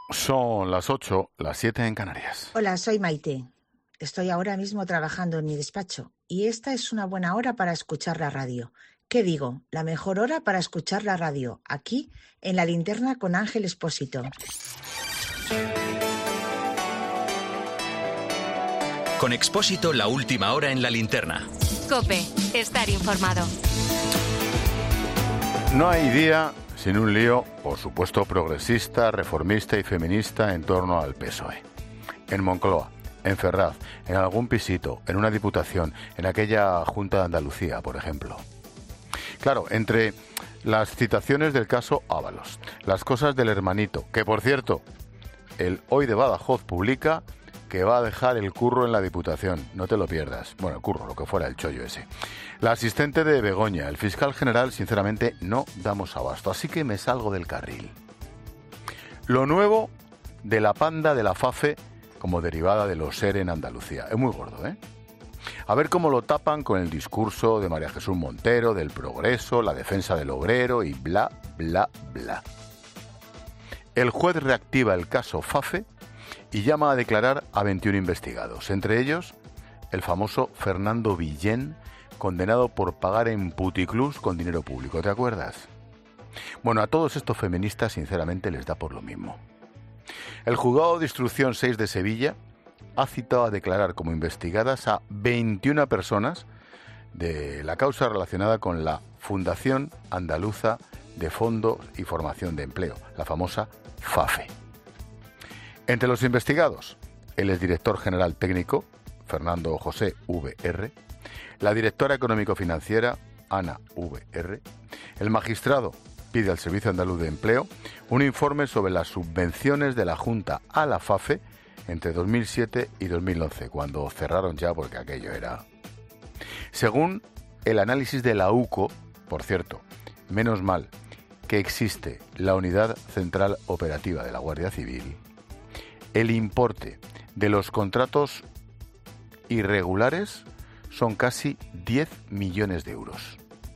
Son las 8, las 7 en Canarias. Hola, soy Maite. Estoy ahora mismo trabajando en mi despacho y esta es una buena hora para escuchar la radio. ¿Qué digo? La mejor hora para escuchar la radio, aquí, en La Linterna con Ángel Expósito. Con Expósito, la última hora en La Linterna. COPE, estar informado. No hay día sin un lío, por supuesto, progresista, reformista y feminista en torno al PSOE. En Moncloa, en Ferraz, en algún pisito, en una diputación, en aquella Junta de Andalucía, por ejemplo. Claro, entre las citaciones del caso Ábalos, las cosas del hermanito, que por cierto, el Hoy de Badajoz publica que va a dejar el curro en la Diputación, no te lo pierdas. Bueno, el curro, lo que fuera, el chollo ese. La asistente de Begoña, el fiscal general, sinceramente, no damos abasto, así que me salgo del carril. Lo nuevo de la panda de la FAFE como derivada de los ERE en Andalucía. Es muy gordo, ¿eh? A ver cómo lo tapan con el discurso de María Jesús Montero, del progreso, la defensa del obrero y bla, bla, bla. El juez reactiva el caso FAFE y llama a declarar a 21 investigados, entre ellos el famoso Fernando Villén, condenado por pagar en puticlús con dinero público, ¿te acuerdas? Bueno, a todos estos feministas sinceramente les da por lo mismo. El juzgado de instrucción 6 de Sevilla ha citado a declarar como investigadas a 21 personas de la causa relacionada con la Fundación Andaluza de Fondos y Formación de Empleo, la famosa FAFE. Entre los investigados, el exdirector general técnico, Fernando José VR, la directora económico-financiera, Ana VR, el magistrado pide al Servicio Andaluz de Empleo un informe sobre las subvenciones de la Junta a la FAFE entre 2007 y 2011, cuando cerraron ya porque aquello era... Según el análisis de la UCO, por cierto, menos mal que existe la Unidad Central Operativa de la Guardia Civil, el importe de los contratos irregulares son casi 10 millones de euros.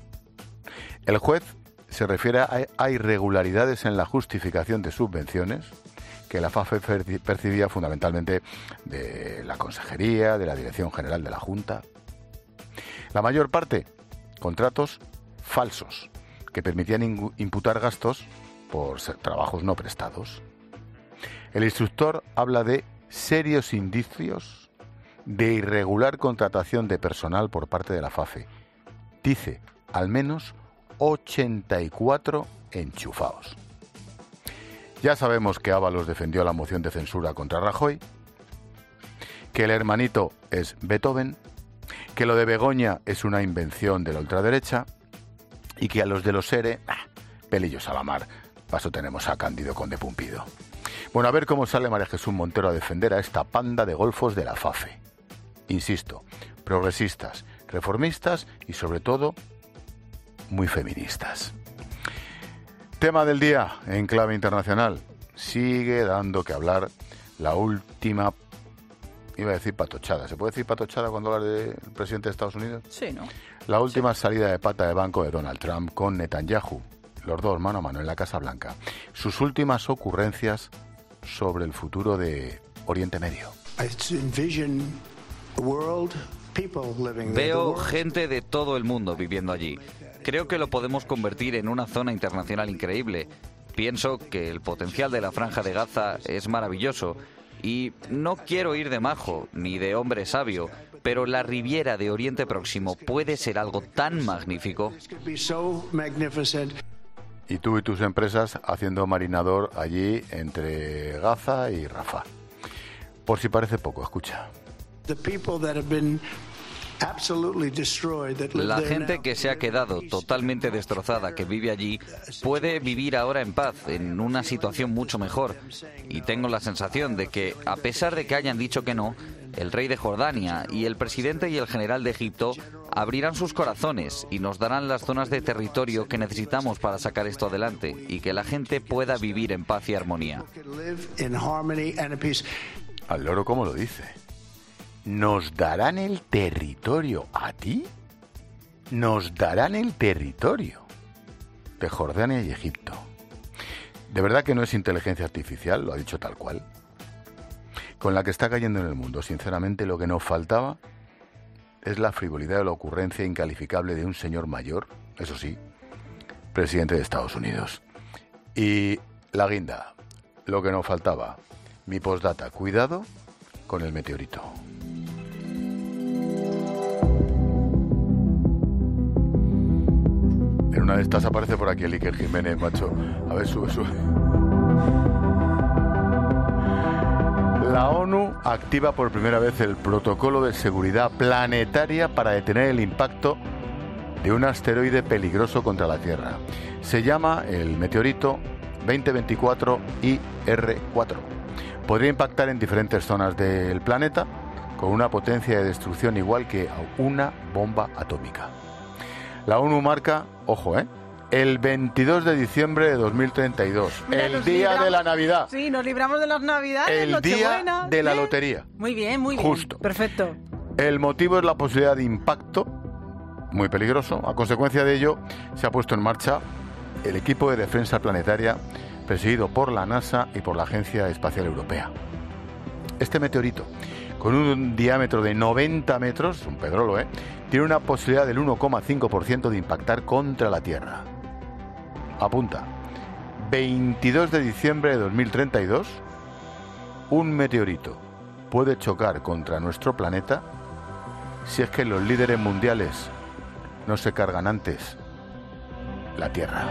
El juez se refiere a irregularidades en la justificación de subvenciones que la FAFE percibía fundamentalmente de la Consejería, de la Dirección General de la Junta. La mayor parte, contratos falsos, que permitían imputar gastos por trabajos no prestados. El instructor habla de serios indicios de irregular contratación de personal por parte de la FAFE. Dice, al menos 84 enchufados. Ya sabemos que Ábalos defendió la moción de censura contra Rajoy, que el hermanito es Beethoven, que lo de Begoña es una invención de la ultraderecha y que a los de los ERE, pelillos a la mar. Paso tenemos a Cándido Conde Pumpido. Bueno, a ver cómo sale María Jesús Montero a defender a esta panda de golfos de la FAFE. Insisto, progresistas, reformistas y sobre todo muy feministas. Tema del día en clave internacional. Sigue dando que hablar la última, iba a decir patochada. ¿Se puede decir patochada cuando habla del presidente de Estados Unidos? Sí, ¿no? La última salida de pata de banco de Donald Trump con Netanyahu. Los dos mano a mano en la Casa Blanca. Sus últimas ocurrencias sobre el futuro de Oriente Medio. Veo gente de todo el mundo viviendo allí. Creo que lo podemos convertir en una zona internacional increíble. Pienso que el potencial de la Franja de Gaza es maravilloso. Y no quiero ir de majo, ni de hombre sabio, pero la Riviera de Oriente Próximo puede ser algo tan magnífico. Y tú y tus empresas haciendo marinador allí entre Gaza y Rafah. Por si parece poco, escucha. La gente que se ha quedado totalmente destrozada, que vive allí, puede vivir ahora en paz, en una situación mucho mejor. Y tengo la sensación de que, a pesar de que hayan dicho que no, el rey de Jordania y el presidente y el general de Egipto abrirán sus corazones y nos darán las zonas de territorio que necesitamos para sacar esto adelante y que la gente pueda vivir en paz y armonía. Al loro, ¿cómo lo dice? ¿Nos darán el territorio a ti? Nos darán el territorio de Jordania y Egipto. ¿De verdad que no es inteligencia artificial? Lo ha dicho tal cual. Con la que está cayendo en el mundo, sinceramente, lo que nos faltaba es la frivolidad o la ocurrencia incalificable de un señor mayor, eso sí, presidente de Estados Unidos. Y la guinda, lo que nos faltaba, mi postdata, cuidado con el meteorito. En una de estas aparece por aquí el Iker Jiménez, macho. A ver, sube. La ONU activa por primera vez el protocolo de seguridad planetaria para detener el impacto de un asteroide peligroso contra la Tierra. Se llama el meteorito 2024 IR4. Podría impactar en diferentes zonas del planeta con una potencia de destrucción igual que una bomba atómica. La ONU marca, ojo, el 22 de diciembre de 2032, mira, el día de la Navidad. Sí, nos libramos de las Navidades, el día de la lotería. Muy bien, justo. Perfecto. El motivo es la posibilidad de impacto, muy peligroso. A consecuencia de ello, se ha puesto en marcha el equipo de defensa planetaria presidido por la NASA y por la Agencia Espacial Europea. Este meteorito, con un diámetro de 90 metros, un pedrolo, tiene una posibilidad del 1,5% de impactar contra la Tierra. Apunta, 22 de diciembre de 2032, un meteorito puede chocar contra nuestro planeta si es que los líderes mundiales no se cargan antes la Tierra.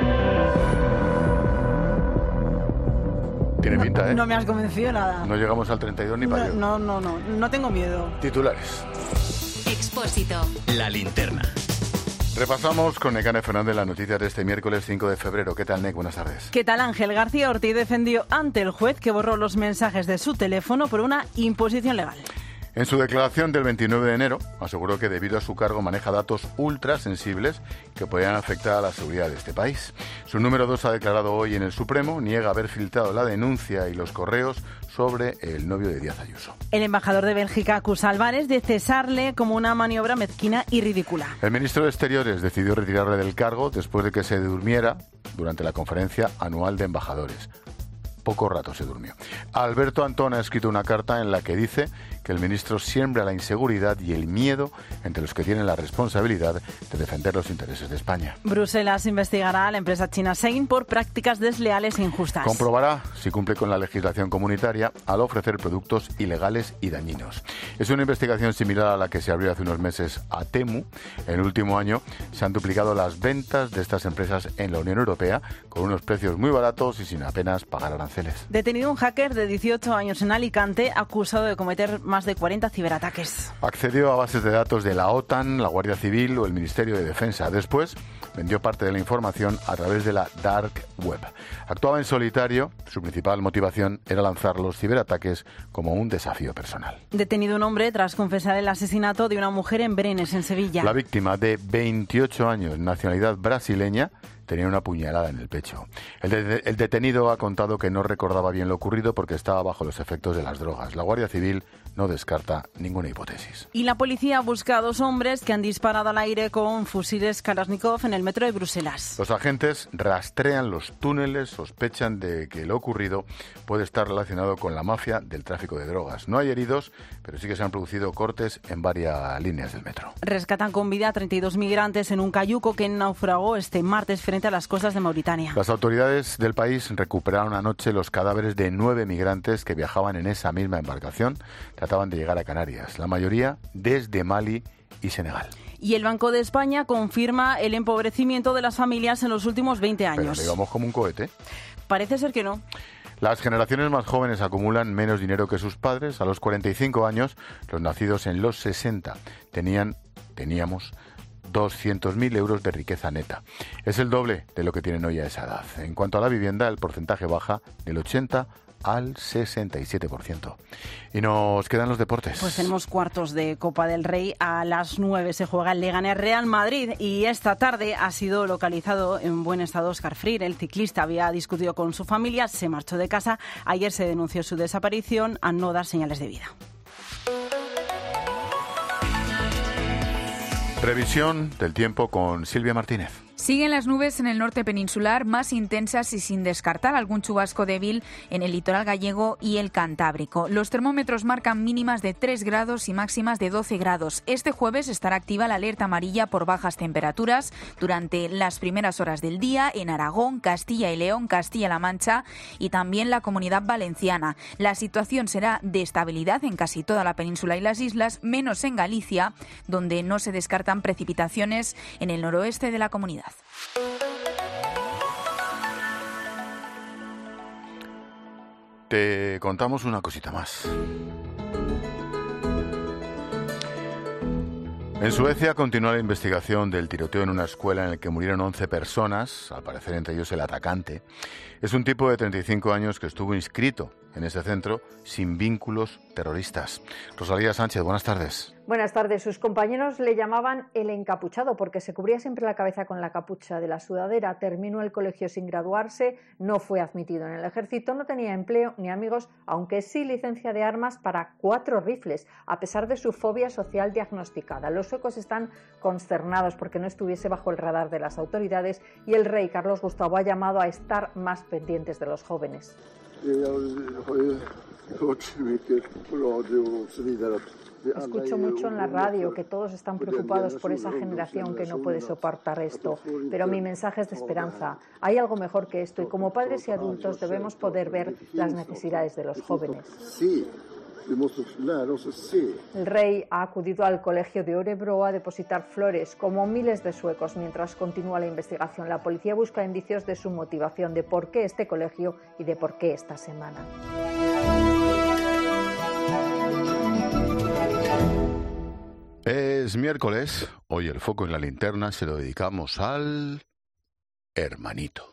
Tiene pinta, ¿eh? No me has convencido nada. No llegamos al 32 ni para allá. No tengo miedo. Titulares. Expósito. La linterna. Repasamos con Nekane Fernández las noticias de este miércoles 5 de febrero. ¿Qué tal, Nek? Buenas tardes. ¿Qué tal, Ángel? García Ortiz defendió ante el juez que borró los mensajes de su teléfono por una imposición legal. En su declaración del 29 de enero, aseguró que debido a su cargo maneja datos ultrasensibles que podrían afectar a la seguridad de este país. Su número 2 ha declarado hoy en el Supremo, niega haber filtrado la denuncia y los correos sobre el novio de Díaz Ayuso. El embajador de Bélgica acusa a Álvarez de cesarle como una maniobra mezquina y ridícula. El ministro de Exteriores decidió retirarle del cargo después de que se durmiera durante la conferencia anual de embajadores. Poco rato se durmió. Alberto Antón ha escrito una carta en la que dice que el ministro siembra la inseguridad y el miedo entre los que tienen la responsabilidad de defender los intereses de España. Bruselas investigará a la empresa china Shein por prácticas desleales e injustas. Comprobará si cumple con la legislación comunitaria al ofrecer productos ilegales y dañinos. Es una investigación similar a la que se abrió hace unos meses a Temu. En el último año se han duplicado las ventas de estas empresas en la Unión Europea con unos precios muy baratos y sin apenas pagar aranceles. Detenido un hacker de 18 años en Alicante acusado de cometer más de 40 ciberataques. Accedió a bases de datos de la OTAN, la Guardia Civil o el Ministerio de Defensa. Después vendió parte de la información a través de la Dark Web. Actuaba en solitario. Su principal motivación era lanzar los ciberataques como un desafío personal. Detenido un hombre tras confesar el asesinato de una mujer en Brenes, en Sevilla. La víctima, de 28 años, nacionalidad brasileña, tenía una puñalada en el pecho. El detenido ha contado que no recordaba bien lo ocurrido porque estaba bajo los efectos de las drogas. La Guardia Civil no descarta ninguna hipótesis. Y la policía busca a 2 hombres que han disparado al aire con fusiles Kalashnikov en el metro de Bruselas. Los agentes rastrean los túneles, sospechan de que lo ocurrido puede estar relacionado con la mafia del tráfico de drogas. No hay heridos, pero sí que se han producido cortes en varias líneas del metro. Rescatan con vida a 32 migrantes en un cayuco que naufragó este martes frente a las costas de Mauritania. Las autoridades del país recuperaron anoche los cadáveres de 9 migrantes que viajaban en esa misma embarcación. Trataban de llegar a Canarias, la mayoría desde Mali y Senegal. Y el Banco de España confirma el empobrecimiento de las familias en los últimos 20 años. Pero digamos como un cohete. Parece ser que no. Las generaciones más jóvenes acumulan menos dinero que sus padres. A los 45 años, los nacidos en los 60 teníamos 200.000 euros de riqueza neta. Es el doble de lo que tienen hoy a esa edad. En cuanto a la vivienda, el porcentaje baja del 80% al 67%. Y nos quedan los deportes. Pues tenemos cuartos de Copa del Rey. A las 9 se juega el Leganés Real Madrid y esta tarde ha sido localizado en buen estado Óscar Freire. El ciclista había discutido con su familia, se marchó de casa. Ayer se denunció su desaparición a no dar señales de vida. Previsión del tiempo con Silvia Martínez. Siguen las nubes en el norte peninsular, más intensas y sin descartar algún chubasco débil en el litoral gallego y el Cantábrico. Los termómetros marcan mínimas de 3 grados y máximas de 12 grados. Este jueves estará activa la alerta amarilla por bajas temperaturas durante las primeras horas del día en Aragón, Castilla y León, Castilla-La Mancha y también la Comunidad Valenciana. La situación será de estabilidad en casi toda la península y las islas, menos en Galicia, donde no se descartan precipitaciones en el noroeste de la comunidad. Te contamos una cosita más. En Suecia continúa la investigación del tiroteo en una escuela en el que murieron 11 personas, al parecer entre ellos el atacante. Es un tipo de 35 años que estuvo inscrito en ese centro sin vínculos terroristas. Rosalía Sánchez, buenas tardes. Buenas tardes. Sus compañeros le llamaban el encapuchado porque se cubría siempre la cabeza con la capucha de la sudadera. Terminó el colegio sin graduarse, no fue admitido en el ejército, no tenía empleo ni amigos, aunque sí licencia de armas para 4 rifles, a pesar de su fobia social diagnosticada. Los suecos están consternados porque no estuviese bajo el radar de las autoridades y el rey Carlos Gustavo ha llamado a estar más pendientes de los jóvenes. Escucho mucho en la radio que todos están preocupados por esa generación que no puede soportar esto, pero mi mensaje es de esperanza. Hay algo mejor que esto y como padres y adultos debemos poder ver las necesidades de los jóvenes. El rey ha acudido al colegio de Örebro a depositar flores, como miles de suecos, mientras continúa la investigación. La policía busca indicios de su motivación, de por qué este colegio y de por qué esta semana. Es miércoles, hoy el foco en la linterna se lo dedicamos al hermanito.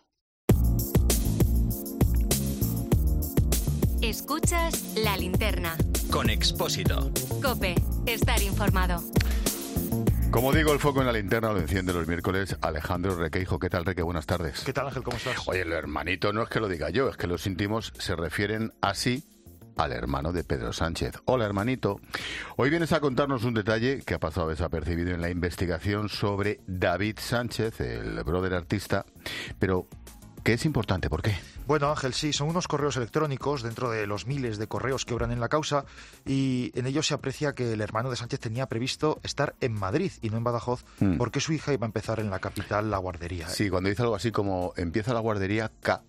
Escuchas La Linterna. Con Expósito. COPE. Estar informado. Como digo, el foco en la linterna lo enciende los miércoles Alejandro Requeijo. ¿Qué tal, Reque? Buenas tardes. ¿Qué tal, Ángel? ¿Cómo estás? Oye, el hermanito no es que lo diga yo, es que los íntimos se refieren así al hermano de Pedro Sánchez. Hola, hermanito. Hoy vienes a contarnos un detalle que ha pasado desapercibido en la investigación sobre David Sánchez, el brother artista, pero que es importante. ¿Por qué? Bueno, Ángel, sí, son unos correos electrónicos dentro de los miles de correos que obran en la causa y en ellos se aprecia que el hermano de Sánchez tenía previsto estar en Madrid y no en Badajoz porque su hija iba a empezar en la capital la guardería. Sí, cuando dice algo así como empieza la guardería K.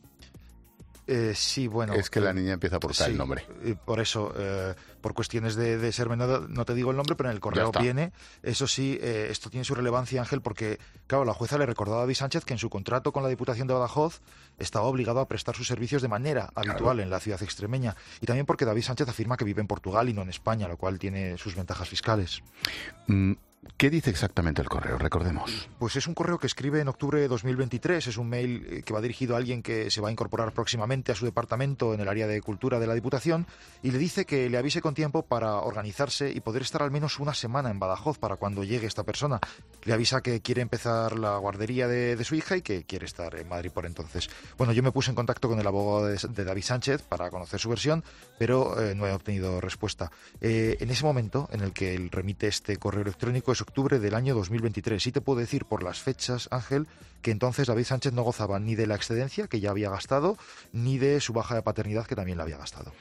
Sí, bueno. Es que la niña empieza por K, sí, el nombre. Por eso, por cuestiones de ser menor, no te digo el nombre, pero en el correo viene. Eso sí, esto tiene su relevancia, Ángel, porque, claro, la jueza le recordó a David Sánchez que en su contrato con la Diputación de Badajoz estaba obligado a prestar sus servicios de manera habitual en la ciudad extremeña. Y también porque David Sánchez afirma que vive en Portugal y no en España, lo cual tiene sus ventajas fiscales. ¿Qué dice exactamente el correo? Recordemos. Pues es un correo que escribe en octubre de 2023. Es un mail que va dirigido a alguien que se va a incorporar próximamente a su departamento en el área de cultura de la Diputación y le dice que le avise con tiempo para organizarse y poder estar al menos una semana en Badajoz para cuando llegue esta persona. Le avisa que quiere empezar la guardería de su hija y que quiere estar en Madrid por entonces. Bueno, yo me puse en contacto con el abogado de David Sánchez para conocer su versión, pero no he obtenido respuesta. En ese momento en el que él remite este correo electrónico es octubre del año 2023. Sí te puedo decir por las fechas, Ángel, que entonces David Sánchez no gozaba ni de la excedencia que ya había gastado, ni de su baja de paternidad que también la había gastado.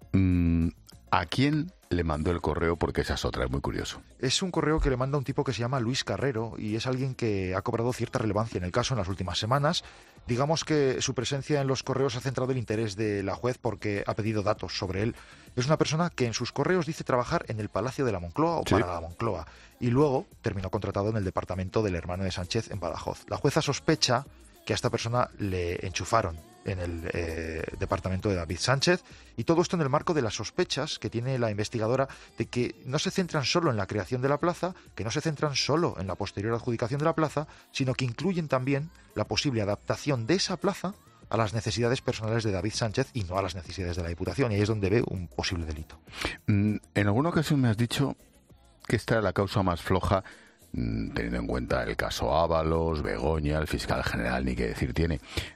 ¿A quién le mandó el correo? Porque esa es otra, es muy curioso. Es un correo que le manda un tipo que se llama Luis Carrero y es alguien que ha cobrado cierta relevancia en el caso en las últimas semanas. Digamos que su presencia en los correos ha centrado el interés de la juez porque ha pedido datos sobre él. Es una persona que en sus correos dice trabajar en el Palacio de la Moncloa o para la Moncloa y luego terminó contratado en el departamento del hermano de Sánchez en Badajoz. La jueza sospecha que a esta persona le enchufaron en el departamento de David Sánchez y todo esto en el marco de las sospechas que tiene la investigadora de que no se centran solo en la creación de la plaza, que no se centran solo en la posterior adjudicación de la plaza, sino que incluyen también la posible adaptación de esa plaza a las necesidades personales de David Sánchez y no a las necesidades de la Diputación, y ahí es donde ve un posible delito. En alguna ocasión me has dicho que esta era la causa más floja, teniendo en cuenta el caso Ábalos, Begoña, el fiscal general, ni qué decir tiene.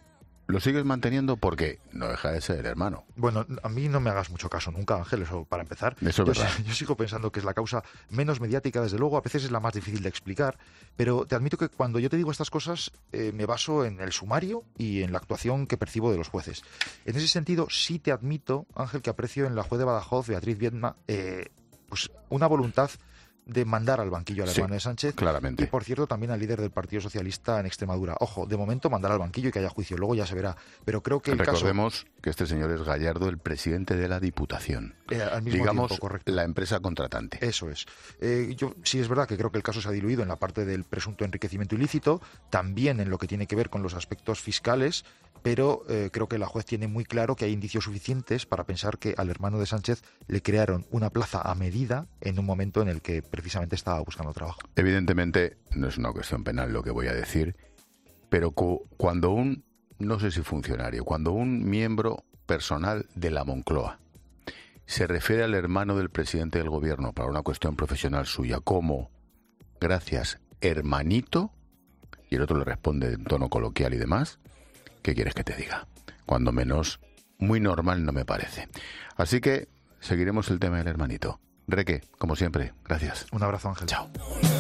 lo sigues manteniendo porque no deja de ser hermano. Bueno, a mí no me hagas mucho caso nunca, Ángel, eso para empezar. Eso es verdad. Yo sigo pensando que es la causa menos mediática, desde luego, a veces es la más difícil de explicar, pero te admito que cuando yo te digo estas cosas me baso en el sumario y en la actuación que percibo de los jueces. En ese sentido, sí te admito, Ángel, que aprecio en la juez de Badajoz, Beatriz Viedma, pues una voluntad de mandar al banquillo al hermano de Sánchez. Claramente. Y, por cierto, también al líder del Partido Socialista en Extremadura. Ojo, de momento mandar al banquillo y que haya juicio, luego ya se verá. Pero creo que Recordemos que este señor es Gallardo, el presidente de la Diputación. Al mismo Digamos, tiempo, correcto. la empresa contratante. Eso es. Yo sí es verdad que creo que el caso se ha diluido en la parte del presunto enriquecimiento ilícito, también en lo que tiene que ver con los aspectos fiscales, pero creo que la juez tiene muy claro que hay indicios suficientes para pensar que al hermano de Sánchez le crearon una plaza a medida en un momento en el que precisamente estaba buscando trabajo. Evidentemente no es una cuestión penal lo que voy a decir, pero cuando no sé si funcionario, cuando un miembro personal de la Moncloa se refiere al hermano del presidente del gobierno para una cuestión profesional suya como, gracias, hermanito, y el otro le responde en tono coloquial y demás, ¿qué quieres que te diga? Cuando menos, muy normal no me parece. Así que seguiremos el tema del hermanito. Reque, como siempre, gracias. Un abrazo, Ángel. Chao.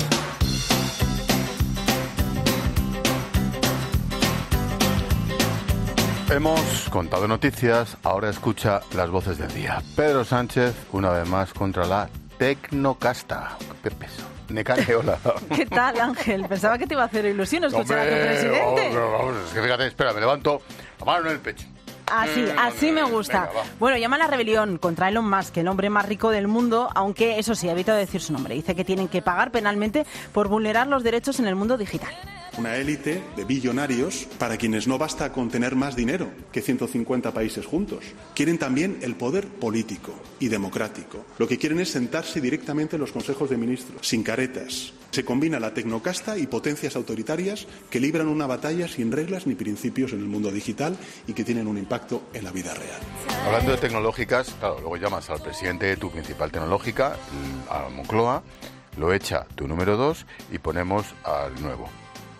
Hemos contado noticias, ahora escucha las voces del día. Pedro Sánchez, una vez más, contra la tecnocasta. ¿Qué peso? Necane, hola. ¿Qué tal, Ángel? Pensaba que te iba a hacer ilusión escuchar a tu presidente. Vamos, es que fíjate, espera, me levanto la mano en el pecho. Así me gusta. Venga, bueno, llama a la rebelión contra Elon Musk, el hombre más rico del mundo, aunque eso sí, ha evitado decir su nombre. Dice que tienen que pagar penalmente por vulnerar los derechos en el mundo digital. Una élite de billonarios para quienes no basta con tener más dinero que 150 países juntos. Quieren también el poder político y democrático. Lo que quieren es sentarse directamente en los consejos de ministros, sin caretas. Se combina la tecnocasta y potencias autoritarias que libran una batalla sin reglas ni principios en el mundo digital y que tienen un impacto en la vida real. Hablando de tecnológicas, claro, luego llamas al presidente de tu principal tecnológica, a Moncloa, lo echa tu número 2 y ponemos al nuevo.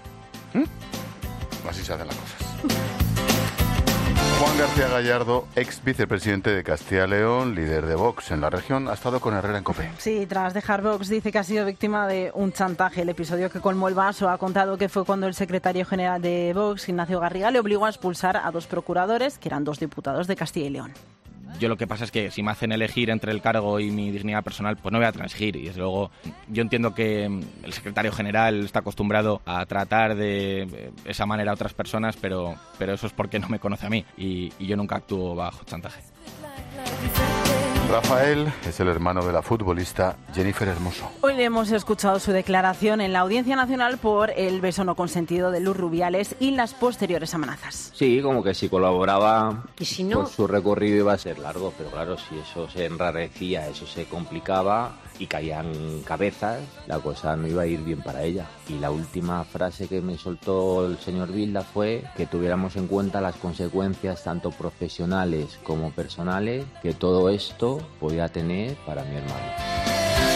Así se hacen las cosas. Juan García Gallardo, ex vicepresidente de Castilla y León, líder de Vox en la región, ha estado con Herrera en COPE. Sí, tras dejar Vox dice que ha sido víctima de un chantaje. El episodio que colmó el vaso ha contado que fue cuando el secretario general de Vox, Ignacio Garriga, le obligó a expulsar a 2 procuradores, que eran 2 diputados de Castilla y León. Yo lo que pasa es que si me hacen elegir entre el cargo y mi dignidad personal, pues no voy a transigir. Y desde luego yo entiendo que el secretario general está acostumbrado a tratar de esa manera a otras personas, pero eso es porque no me conoce a mí y yo nunca actúo bajo chantaje. Rafael es el hermano de la futbolista Jennifer Hermoso. Hoy le hemos escuchado su declaración en la Audiencia Nacional por el beso no consentido de Luz Rubiales y las posteriores amenazas. Sí, como que si colaboraba, ¿y si no? Pues su recorrido iba a ser largo, pero claro, si eso se enrarecía, eso se complicaba y caían cabezas, la cosa no iba a ir bien para ella. Y la última frase que me soltó el señor Vilda fue que tuviéramos en cuenta las consecuencias tanto profesionales como personales que todo esto podía tener para mi hermano.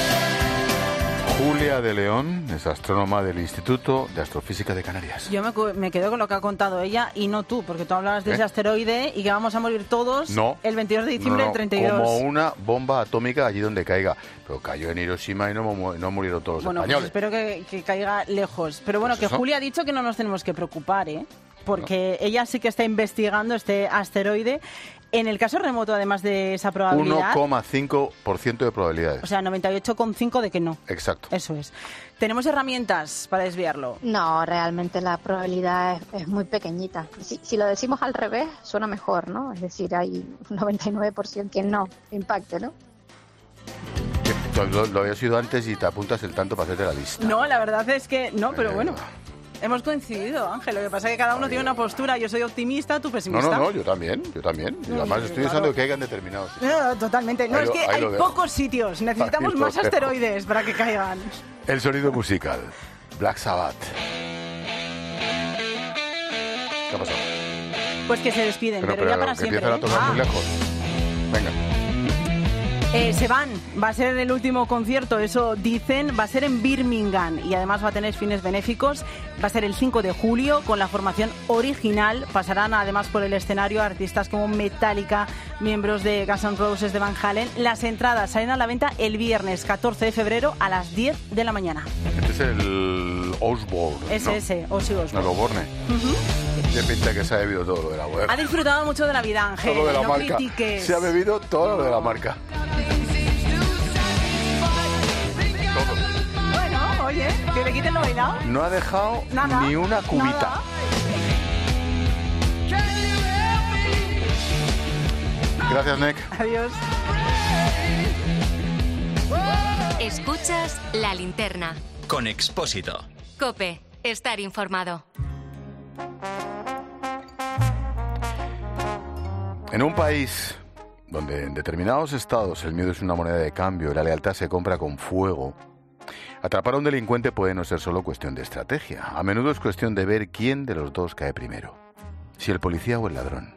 Julia de León es astrónoma del Instituto de Astrofísica de Canarias. Yo me quedo con lo que ha contado ella y no tú, porque tú hablabas de ese asteroide y que vamos a morir todos el 22 de diciembre del 32. Como una bomba atómica allí donde caiga. Pero cayó en Hiroshima y no murieron todos los españoles. Pues espero que caiga lejos. Pero bueno, pues que Julia ha dicho que no nos tenemos que preocupar, porque ella sí que está investigando este asteroide. En el caso remoto, además de esa probabilidad... 1,5% de probabilidades. O sea, 98,5% de que no. Exacto. Eso es. ¿Tenemos herramientas para desviarlo? No, realmente la probabilidad es muy pequeñita. Si lo decimos al revés, suena mejor, ¿no? Es decir, hay un 99% que no impacte, ¿no? Lo habías oído antes y te apuntas el tanto para hacerte la lista. No, la verdad es que no, pero bueno... Hemos coincidido, Ángel. Lo que pasa es que cada uno tiene una postura. Yo soy optimista, tú pesimista. No, yo también. Y además estoy pensando que caigan determinados. Totalmente. No, es que hay pocos sitios. Necesitamos más asteroides para que caigan. El sonido musical. Black Sabbath. ¿Qué ha pasado? Pues que se despiden, pero ya para siempre. Empiezan a tocar muy lejos. Venga. Va a ser el último concierto, eso dicen, va a ser en Birmingham y además va a tener fines benéficos, va a ser el 5 de julio con la formación original, pasarán además por el escenario artistas como Metallica, miembros de Guns N' Roses, de Van Halen. Las entradas salen a la venta el viernes 14 de febrero a las 10 de la mañana. Este es el Osbourne, ¿no? Ese, Ozzy Osbourne. El Osbourne. Tiene pinta que se ha bebido todo lo de la web. Ha disfrutado mucho de la vida, Ángel. Todo de la no marca. critiques. Se ha bebido todo lo de la marca. Todo. Bueno, oye, que le quiten lo bailado. No ha dejado nada, ni una cubita. Nada. Gracias, Nick. Adiós. Escuchas La Linterna. Con Expósito. COPE. Estar informado. En un país donde en determinados estados el miedo es una moneda de cambio y la lealtad se compra con fuego, atrapar a un delincuente puede no ser solo cuestión de estrategia. A menudo es cuestión de ver quién de los dos cae primero, si el policía o el ladrón.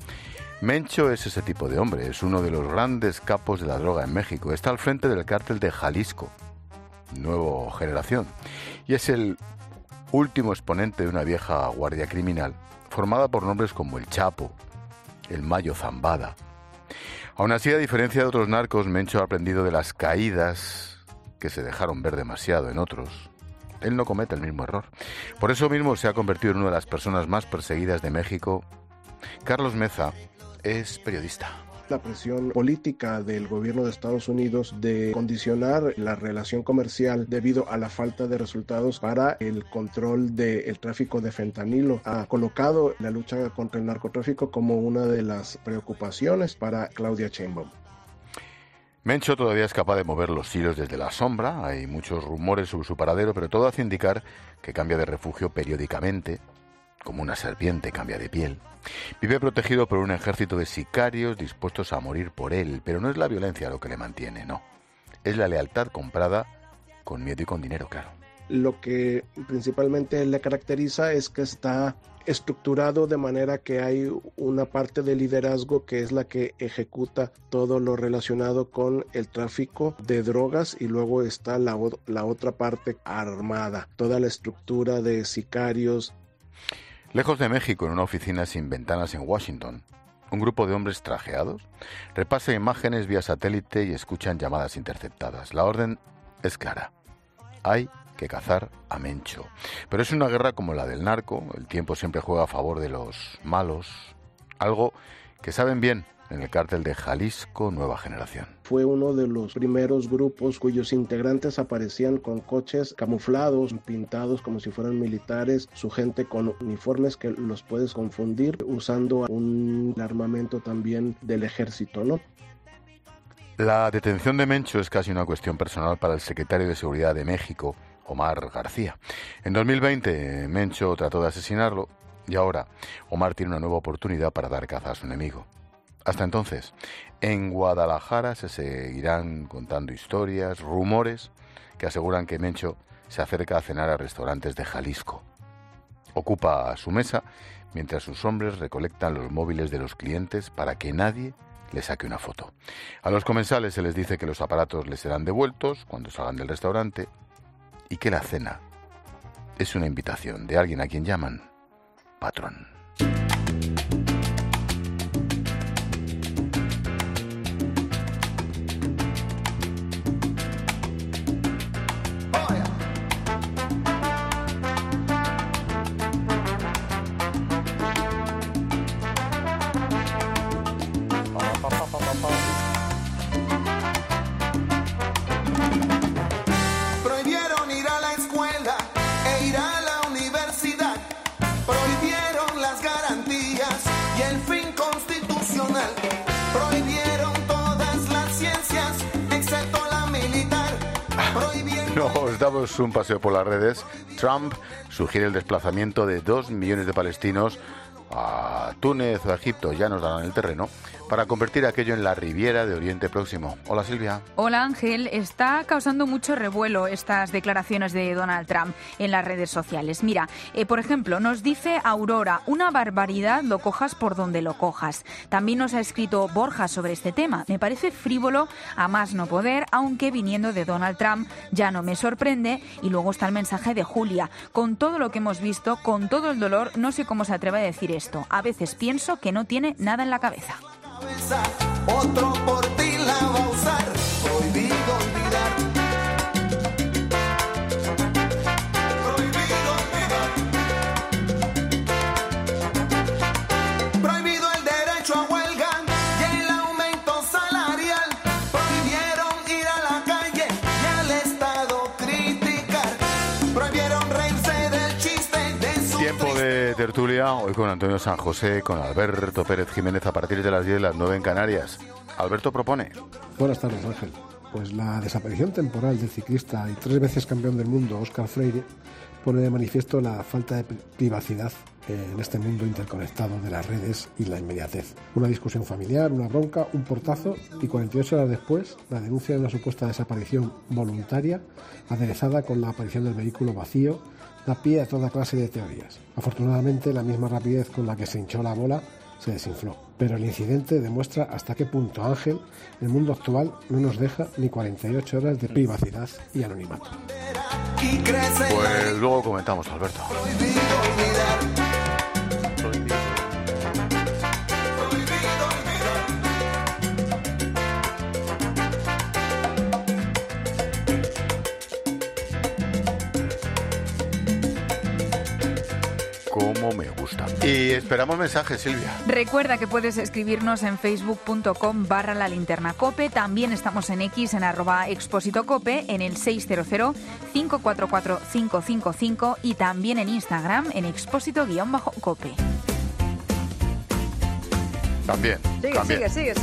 Mencho es ese tipo de hombre, es uno de los grandes capos de la droga en México. Está al frente del cártel de Jalisco, Nueva Generación, y es el último exponente de una vieja guardia criminal formada por nombres como el Chapo, el Mayo Zambada. Aún así, a diferencia de otros narcos, Mencho ha aprendido de las caídas que se dejaron ver demasiado en otros. Él no comete el mismo error. Por eso mismo se ha convertido en una de las personas más perseguidas de México. Carlos Meza es periodista. La presión política del gobierno de Estados Unidos de condicionar la relación comercial debido a la falta de resultados para el control del tráfico de fentanilo ha colocado la lucha contra el narcotráfico como una de las preocupaciones para Claudia Sheinbaum. Mencho todavía es capaz de mover los hilos desde la sombra. Hay muchos rumores sobre su paradero, pero todo hace indicar que cambia de refugio periódicamente, como una serpiente cambia de piel. Vive protegido por un ejército de sicarios dispuestos a morir por él, pero no es la violencia lo que le mantiene, no. Es la lealtad comprada con miedo y con dinero, claro. Lo que principalmente le caracteriza es que está estructurado de manera que hay una parte de liderazgo que es la que ejecuta todo lo relacionado con el tráfico de drogas y luego está la otra parte armada, toda la estructura de sicarios. Lejos de México, en una oficina sin ventanas en Washington, un grupo de hombres trajeados repasa imágenes vía satélite y escuchan llamadas interceptadas. La orden es clara. Hay que cazar a Mencho. Pero es una guerra como la del narco. El tiempo siempre juega a favor de los malos. Algo que saben bien en el cártel de Jalisco Nueva Generación. Fue uno de los primeros grupos cuyos integrantes aparecían con coches camuflados, pintados como si fueran militares, su gente con uniformes que los puedes confundir, usando un armamento también del ejército, ¿no? La detención de Mencho es casi una cuestión personal para el secretario de Seguridad de México, Omar García. En 2020, Mencho trató de asesinarlo y ahora Omar tiene una nueva oportunidad para dar caza a su enemigo. Hasta entonces, en Guadalajara se seguirán contando historias, rumores que aseguran que Mencho se acerca a cenar a restaurantes de Jalisco. Ocupa su mesa mientras sus hombres recolectan los móviles de los clientes para que nadie le saque una foto. A los comensales se les dice que los aparatos les serán devueltos cuando salgan del restaurante y que la cena es una invitación de alguien a quien llaman patrón. Prohibieron ir a la escuela e ir a la universidad. Prohibieron las garantías y el fin constitucional. Prohibieron todas las ciencias, excepto la militar. Nos damos un paseo por las redes. Trump sugiere el desplazamiento de 2 millones de palestinos a Túnez o a Egipto, ya nos darán el terreno, para convertir aquello en la Riviera de Oriente Próximo. Hola, Silvia. Hola, Ángel. Está causando mucho revuelo estas declaraciones de Donald Trump en las redes sociales. Mira, por ejemplo, nos dice Aurora, una barbaridad, lo cojas por donde lo cojas. También nos ha escrito Borja sobre este tema. Me parece frívolo a más no poder, aunque viniendo de Donald Trump ya no me sorprende. Y luego está el mensaje de Julia. Con todo lo que hemos visto, con todo el dolor, no sé cómo se atreve a decir esto. A veces pienso que no tiene nada en la cabeza. Otro por ti la va a usar, prohibido olvidar. Prohibido olvidar. Prohibido el derecho a huelga y el aumento salarial. Prohibieron ir a la calle y al Estado criticar. Prohibieron reírse del chiste de su... Tiempo de tertulia, hoy con Antonio San José, con Alberto Pérez Jiménez a partir de las 10, las 9 en Canarias. Alberto propone. Buenas tardes, Ángel. Pues la desaparición temporal del ciclista y 3 veces campeón del mundo Óscar Freire pone de manifiesto la falta de privacidad en este mundo interconectado de las redes y la inmediatez. Una discusión familiar, una bronca, un portazo y 48 horas después la denuncia de una supuesta desaparición voluntaria aderezada con la aparición del vehículo vacío da pie a toda clase de teorías. Afortunadamente, la misma rapidez con la que se hinchó la bola se desinfló. Pero el incidente demuestra hasta qué punto, Ángel, el mundo actual no nos deja ni 48 horas de privacidad y anonimato. Pues luego comentamos, Alberto. Cómo me gusta. Y esperamos mensajes, Silvia. Recuerda que puedes escribirnos en facebook.com/lalinternacope. También estamos en X, en @expositocope, en el 600-544-555 y también en Instagram, en expósito_cope. También. Sigue.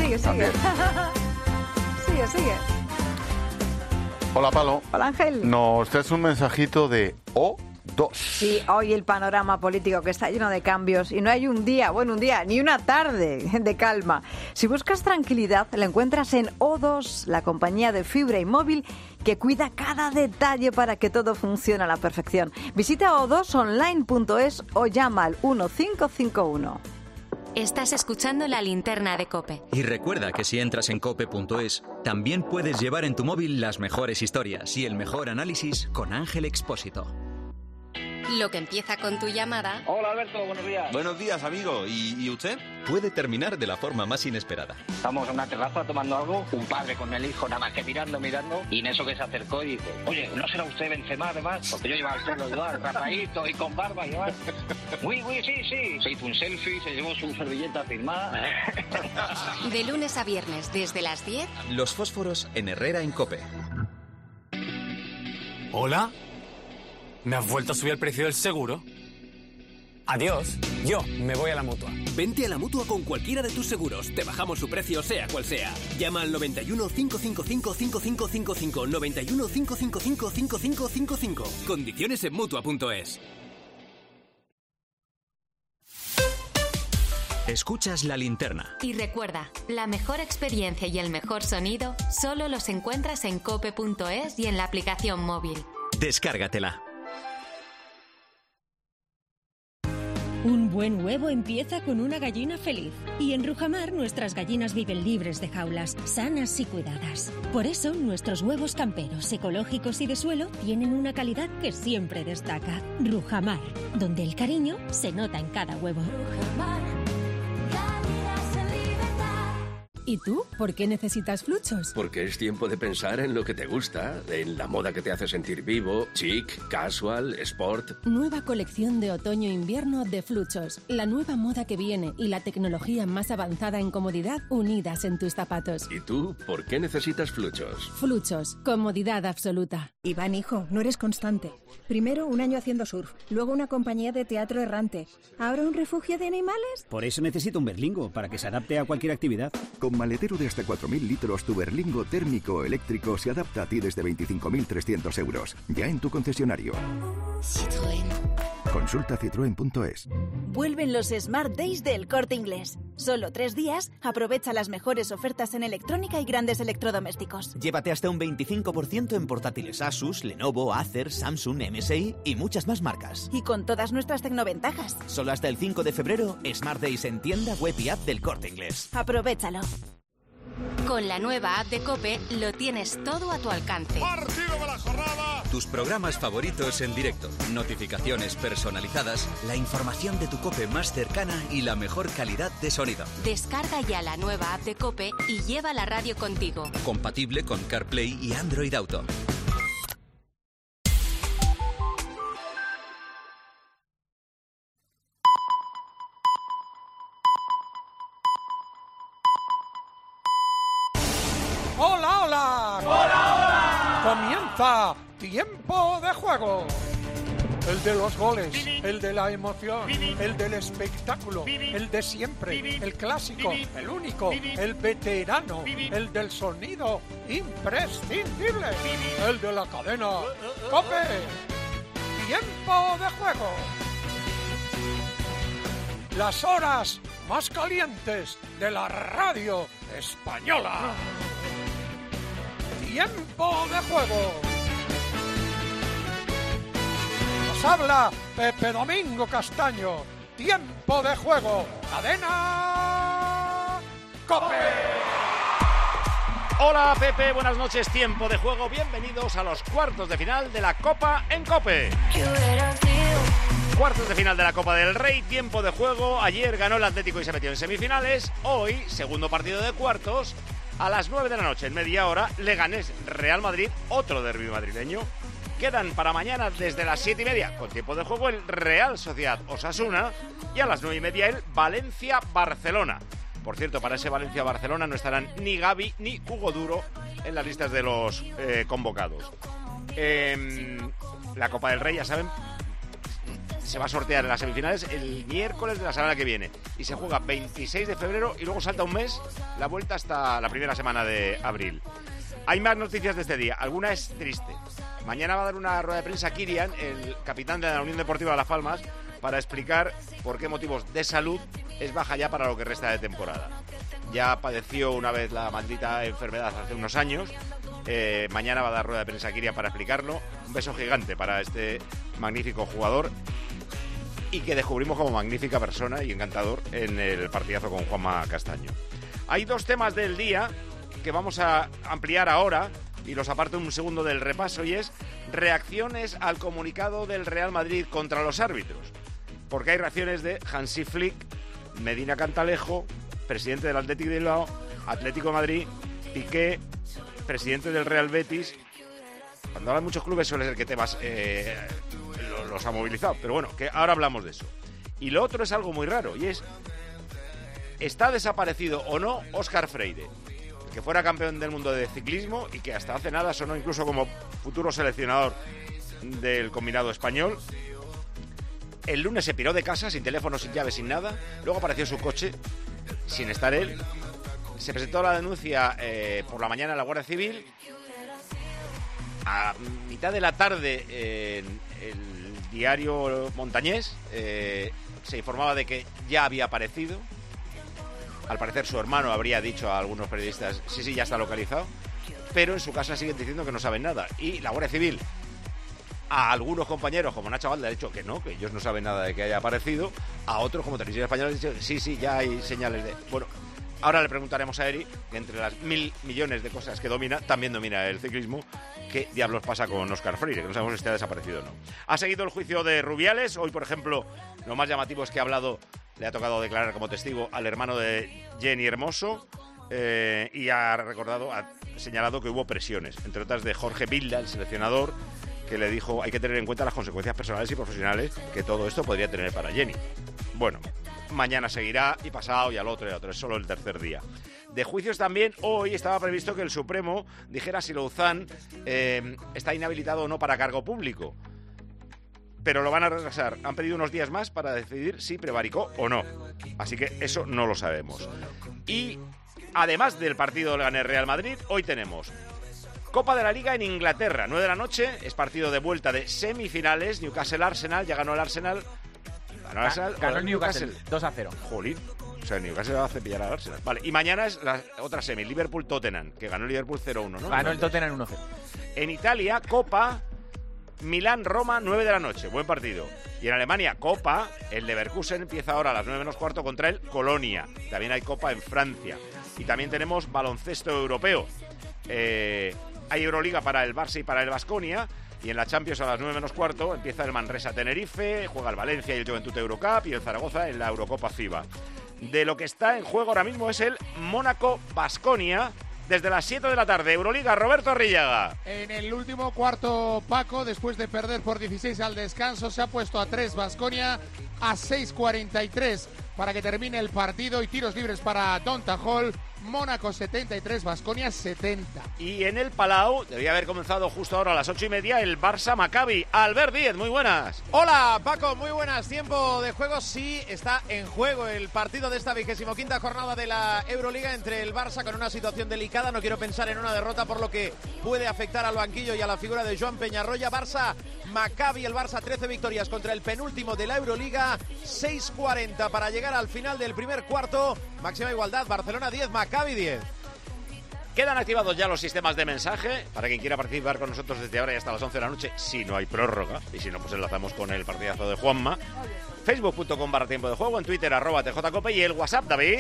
Sigue. Hola, Palo. Hola, Ángel. Nos traes un mensajito de O2. Sí, hoy el panorama político que está lleno de cambios y no hay un día ni una tarde de calma. Si buscas tranquilidad, la encuentras en O2, la compañía de fibra y móvil que cuida cada detalle para que todo funcione a la perfección. Visita o2online.es o llama al 1551. Estás escuchando La Linterna de COPE. Y recuerda que si entras en cope.es, también puedes llevar en tu móvil las mejores historias y el mejor análisis con Ángel Expósito. Lo que empieza con tu llamada... Hola, Alberto, buenos días. Buenos días, amigo. ¿Y usted? Puede terminar de la forma más inesperada. Estamos en una terraza tomando algo, un padre con el hijo nada más que mirando, y en eso que se acercó y dice, oye, ¿no será usted Benzema además? Porque yo llevaba el pelo igual, rapadito y con barba igual. Uy, sí. Se hizo un selfie, se llevó su servilleta firmada. De lunes a viernes, desde las 10... Los fósforos en Herrera en COPE. ¿Hola? ¿Me has vuelto a subir el precio del seguro? Adiós, yo me voy a la Mutua. Vente a la Mutua con cualquiera de tus seguros. Te bajamos su precio sea cual sea. Llama al 91 555 5555. 91 555 5555. Condiciones en Mutua.es. Escuchas La Linterna. Y recuerda, la mejor experiencia y el mejor sonido solo los encuentras en cope.es y en la aplicación móvil. Descárgatela. Un buen huevo empieza con una gallina feliz. Y en Rujamar nuestras gallinas viven libres de jaulas, sanas y cuidadas. Por eso nuestros huevos camperos, ecológicos y de suelo tienen una calidad que siempre destaca. Rujamar, donde el cariño se nota en cada huevo. Rujamar, calidad en libertad. ¿Y tú? ¿Por qué necesitas Fluchos? Porque es tiempo de pensar en lo que te gusta, en la moda que te hace sentir vivo, chic, casual, sport. Nueva colección de otoño-invierno de Fluchos. La nueva moda que viene y la tecnología más avanzada en comodidad unidas en tus zapatos. ¿Y tú? ¿Por qué necesitas Fluchos? Fluchos. Comodidad absoluta. Iván, hijo, no eres constante. Primero un año haciendo surf, luego una compañía de teatro errante. ¿Ahora un refugio de animales? Por eso necesito un Berlingo, para que se adapte a cualquier actividad. Con maletero de hasta 4.000 litros, tu Berlingo térmico o eléctrico se adapta a ti desde 25.300 euros. Ya en tu concesionario. Citroën. Consulta citroen.es. Vuelven los Smart Days del Corte Inglés. Solo 3 días, aprovecha las mejores ofertas en electrónica y grandes electrodomésticos. Llévate hasta un 25% en portátiles Asus, Lenovo, Acer, Samsung, MSI y muchas más marcas. Y con todas nuestras tecnoventajas. Solo hasta el 5 de febrero, Smart Days en tienda, web y app del Corte Inglés. Aprovechalo. Con la nueva app de COPE lo tienes todo a tu alcance. ¡Partido de la jornada! Tus programas favoritos en directo, notificaciones personalizadas, la información de tu COPE más cercana y la mejor calidad de sonido. Descarga ya la nueva app de COPE y lleva la radio contigo. Compatible con CarPlay y Android Auto. ¡Hola, hola! ¡Hola, hola! Comienza Tiempo de Juego. El de los goles, el de la emoción, el del espectáculo, el de siempre, el clásico, el único, el veterano, el del sonido imprescindible, el de la cadena COPE. Tiempo de Juego. Las horas más calientes de la radio española. Tiempo de Juego. Nos habla Pepe Domingo Castaño. Tiempo de Juego. Cadena COPE. Hola Pepe, buenas noches. Tiempo de Juego. Bienvenidos a los cuartos de final de la Copa en COPE. Cuartos de final de la Copa del Rey, Tiempo de Juego. Ayer ganó el Atlético y se metió en semifinales. Hoy, segundo partido de cuartos. A las 9 de la noche, en media hora, Leganés Real Madrid, otro derbi madrileño. Quedan para mañana desde las 7:30, con Tiempo de Juego, el Real Sociedad Osasuna. Y a las 9:30 el Valencia-Barcelona. Por cierto, para ese Valencia-Barcelona no estarán ni Gavi ni Hugo Duro en las listas de los convocados. La Copa del Rey, ya saben, se va a sortear en las semifinales el miércoles de la semana que viene y se juega 26 de febrero y luego salta un mes la vuelta hasta la primera semana de abril. Hay más noticias de este día, alguna es triste. Mañana va a dar una rueda de prensa Kirian, el capitán de la Unión Deportiva Las Palmas, para explicar por qué motivos de salud es baja ya para lo que resta de temporada. Ya padeció una vez la maldita enfermedad hace unos años. Mañana va a dar rueda de prensa Kirian para explicarlo. Un beso gigante para este magnífico jugador y que descubrimos como magnífica persona y encantador en el partidazo con Juanma Castaño. Hay dos temas del día que vamos a ampliar ahora y los aparto un segundo del repaso, y es reacciones al comunicado del Real Madrid contra los árbitros. Porque hay reacciones de Hansi Flick, Medina Cantalejo, presidente del Athletic de Bilbao, Atlético de Madrid, Piqué, presidente del Real Betis. Cuando hablan muchos clubes suele ser que temas los ha movilizado, pero bueno, que ahora hablamos de eso. Y lo otro es algo muy raro, y es, ¿está desaparecido o no Óscar Freire? Que fuera campeón del mundo de ciclismo y que hasta hace nada sonó incluso como futuro seleccionador del combinado español. El lunes se piró de casa, sin teléfono, sin llave, sin nada. Luego apareció su coche, sin estar él. Se presentó la denuncia por la mañana en la Guardia Civil. A mitad de la tarde, en el diario Montañés, se informaba de que ya había aparecido. Al parecer su hermano habría dicho a algunos periodistas, sí, ya está localizado, pero en su casa siguen diciendo que no saben nada. Y la Guardia Civil, a algunos compañeros como Nacho Valde, ha dicho que no, que ellos no saben nada de que haya aparecido. A otros como Televisión Española han dicho, sí, ya hay señales de... Bueno, ahora le preguntaremos a Eri, que entre las 1.000 millones de cosas que domina, también domina el ciclismo, qué diablos pasa con Óscar Freire, que no sabemos si está desaparecido o no. Ha seguido el juicio de Rubiales. Hoy, por ejemplo, lo más llamativo es que le ha tocado declarar como testigo al hermano de Jenny Hermoso, y ha señalado que hubo presiones, entre otras de Jorge Vilda, el seleccionador, que le dijo hay que tener en cuenta las consecuencias personales y profesionales que todo esto podría tener para Jenny. Bueno, mañana seguirá, y pasado, y al otro, es solo el tercer día. De juicios también, hoy estaba previsto que el Supremo dijera si Louzán está inhabilitado o no para cargo público. Pero lo van a retrasar. Han pedido unos días más para decidir si prevaricó o no. Así que eso no lo sabemos. Y además del partido del Leganés Real Madrid, hoy tenemos Copa de la Liga en Inglaterra, 9 de la noche, es partido de vuelta de semifinales. Newcastle-Arsenal, ya ganó el Arsenal. Ganó el Newcastle 2-0. Jolín. O sea, el Newcastle va a cepillar al Arsenal. Vale, y mañana es la otra semi, Liverpool-Tottenham, que ganó el Liverpool 0-1, ¿no? Ganó el Tottenham 1-0. En Italia, Copa, Milán-Roma, 9 de la noche, buen partido. Y en Alemania, Copa, el Leverkusen empieza ahora a las 9 menos cuarto contra el Colonia. También hay Copa en Francia. Y también tenemos baloncesto europeo. Hay Euroliga para el Barça y para el Baskonia. Y en la Champions a las 9 menos cuarto empieza el Manresa-Tenerife, juega el Valencia y el Juventud Eurocup y el Zaragoza en la Eurocopa FIBA. De lo que está en juego ahora mismo es el Mónaco-Baskonia. Desde las 7 de la tarde, Euroliga, Roberto Arrillaga. En el último cuarto, Paco, después de perder por 16 al descanso, se ha puesto a 3 Baskonia, a 6:43 para que termine el partido y tiros libres para Donta Hall. Mónaco 73, Baskonia 70. Y en el Palau, debía haber comenzado justo ahora a las 8:30, el Barça-Maccabi. Albert Díez, muy buenas. Hola, Paco, muy buenas. Tiempo de juego, sí, está en juego el partido de esta 25ª jornada de la Euroliga entre el Barça con una situación delicada. No quiero pensar en una derrota por lo que puede afectar al banquillo y a la figura de Joan Peñarroya. Barça-Maccabi, el Barça 13 victorias contra el penúltimo de la Euroliga, 6:40 para llegar al final del primer cuarto. Máxima igualdad, Barcelona 10, Maccabi 10. Quedan activados ya los sistemas de mensaje para quien quiera participar con nosotros desde ahora y hasta las 11 de la noche, si no hay prórroga, y si no, pues enlazamos con el partidazo de Juanma. Facebook.com/tiempo de juego, en Twitter @tjcope y el WhatsApp, David.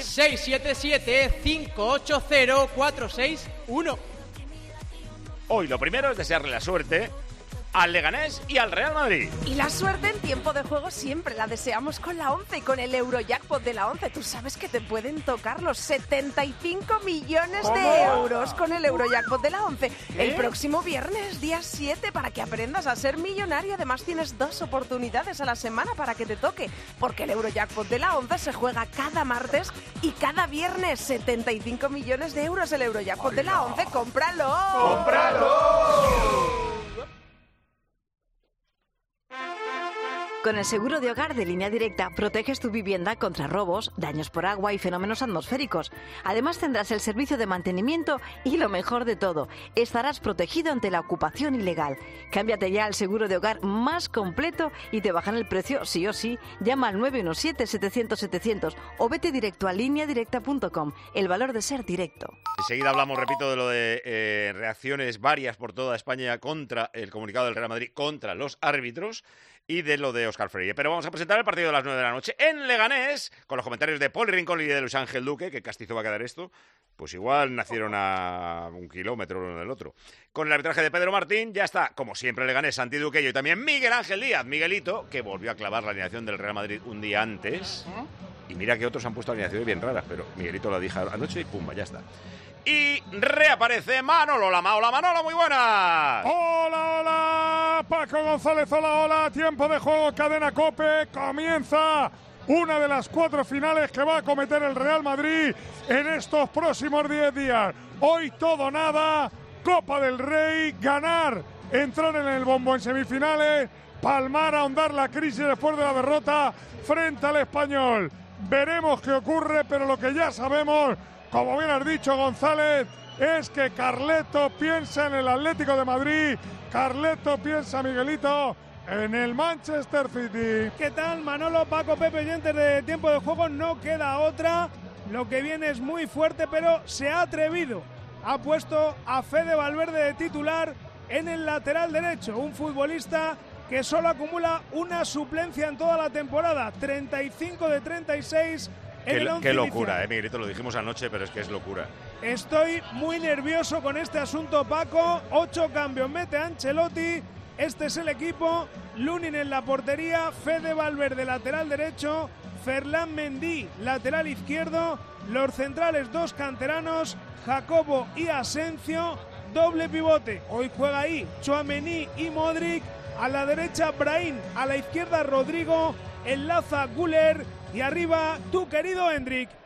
677-580-461. Hoy lo primero es desearle la suerte al Leganés y al Real Madrid. Y la suerte en tiempo de juego siempre la deseamos con la 11 y con el Eurojackpot de la 11. Tú sabes que te pueden tocar los 75 millones de euros con el Eurojackpot de la 11. El próximo viernes, día 7, para que aprendas a ser millonario. Además tienes 2 oportunidades a la semana para que te toque, porque el Eurojackpot de la 11 se juega cada martes y cada viernes. 75 millones de euros el Eurojackpot de la 11. ¡Cómpralo! ¡Cómpralo! Con el seguro de hogar de Línea Directa proteges tu vivienda contra robos, daños por agua y fenómenos atmosféricos. Además tendrás el servicio de mantenimiento y lo mejor de todo, estarás protegido ante la ocupación ilegal. Cámbiate ya al seguro de hogar más completo y te bajan el precio sí o sí. Llama al 917-700-700 o vete directo a lineadirecta.com. El valor de ser directo. Enseguida hablamos, repito, de lo de reacciones varias por toda España contra el comunicado del Real Madrid contra los árbitros y de lo de Óscar Freire. Pero vamos a presentar el partido de las 9 de la noche en Leganés, con los comentarios de Poli Rincón y de Luis Ángel Duque. ¿Qué castizo va a quedar esto? Pues igual nacieron a 1 kilómetro uno del otro. Con el arbitraje de Pedro Martín, ya está, como siempre, Leganés, Santi Duqueyo y también Miguel Ángel Díaz. Miguelito, que volvió a clavar la alineación del Real Madrid un día antes. Y mira que otros han puesto alineaciones bien raras, pero Miguelito lo dijo anoche y pumba, ya está. Y reaparece Manolo Lama. Hola, Manolo, muy buenas. Hola, Paco González, hola. Tiempo de juego, Cadena COPE. Comienza una de las 4 finales que va a cometer el Real Madrid en estos próximos 10 días. Hoy todo nada, Copa del Rey, ganar, entrar en el bombo en semifinales, palmar, ahondar la crisis después de la derrota frente al Español. Veremos qué ocurre, pero lo que ya sabemos, como bien has dicho, González, es que Carleto piensa en el Atlético de Madrid, Carleto piensa, Miguelito, en el Manchester City. ¿Qué tal, Manolo, Paco, Pepe, oyentes de Tiempo de Juego? No queda otra, lo que viene es muy fuerte, pero se ha atrevido. Ha puesto a Fede Valverde de titular en el lateral derecho, un futbolista que solo acumula una suplencia en toda la temporada, 35 de 36 en el once Qué locura, inicial. Miguelito, lo dijimos anoche, pero es que es locura. Estoy muy nervioso con este asunto, Paco. 8 cambios mete Ancelotti. Este es el equipo. Lunin en la portería, Fede Valverde lateral derecho, Ferland Mendy lateral izquierdo, los centrales 2 canteranos, Jacobo y Asencio, doble pivote. Hoy juega ahí Tchouaméni y Modric, a la derecha Brahim, a la izquierda Rodrigo, enlaza Güler y arriba tu querido Hendrik.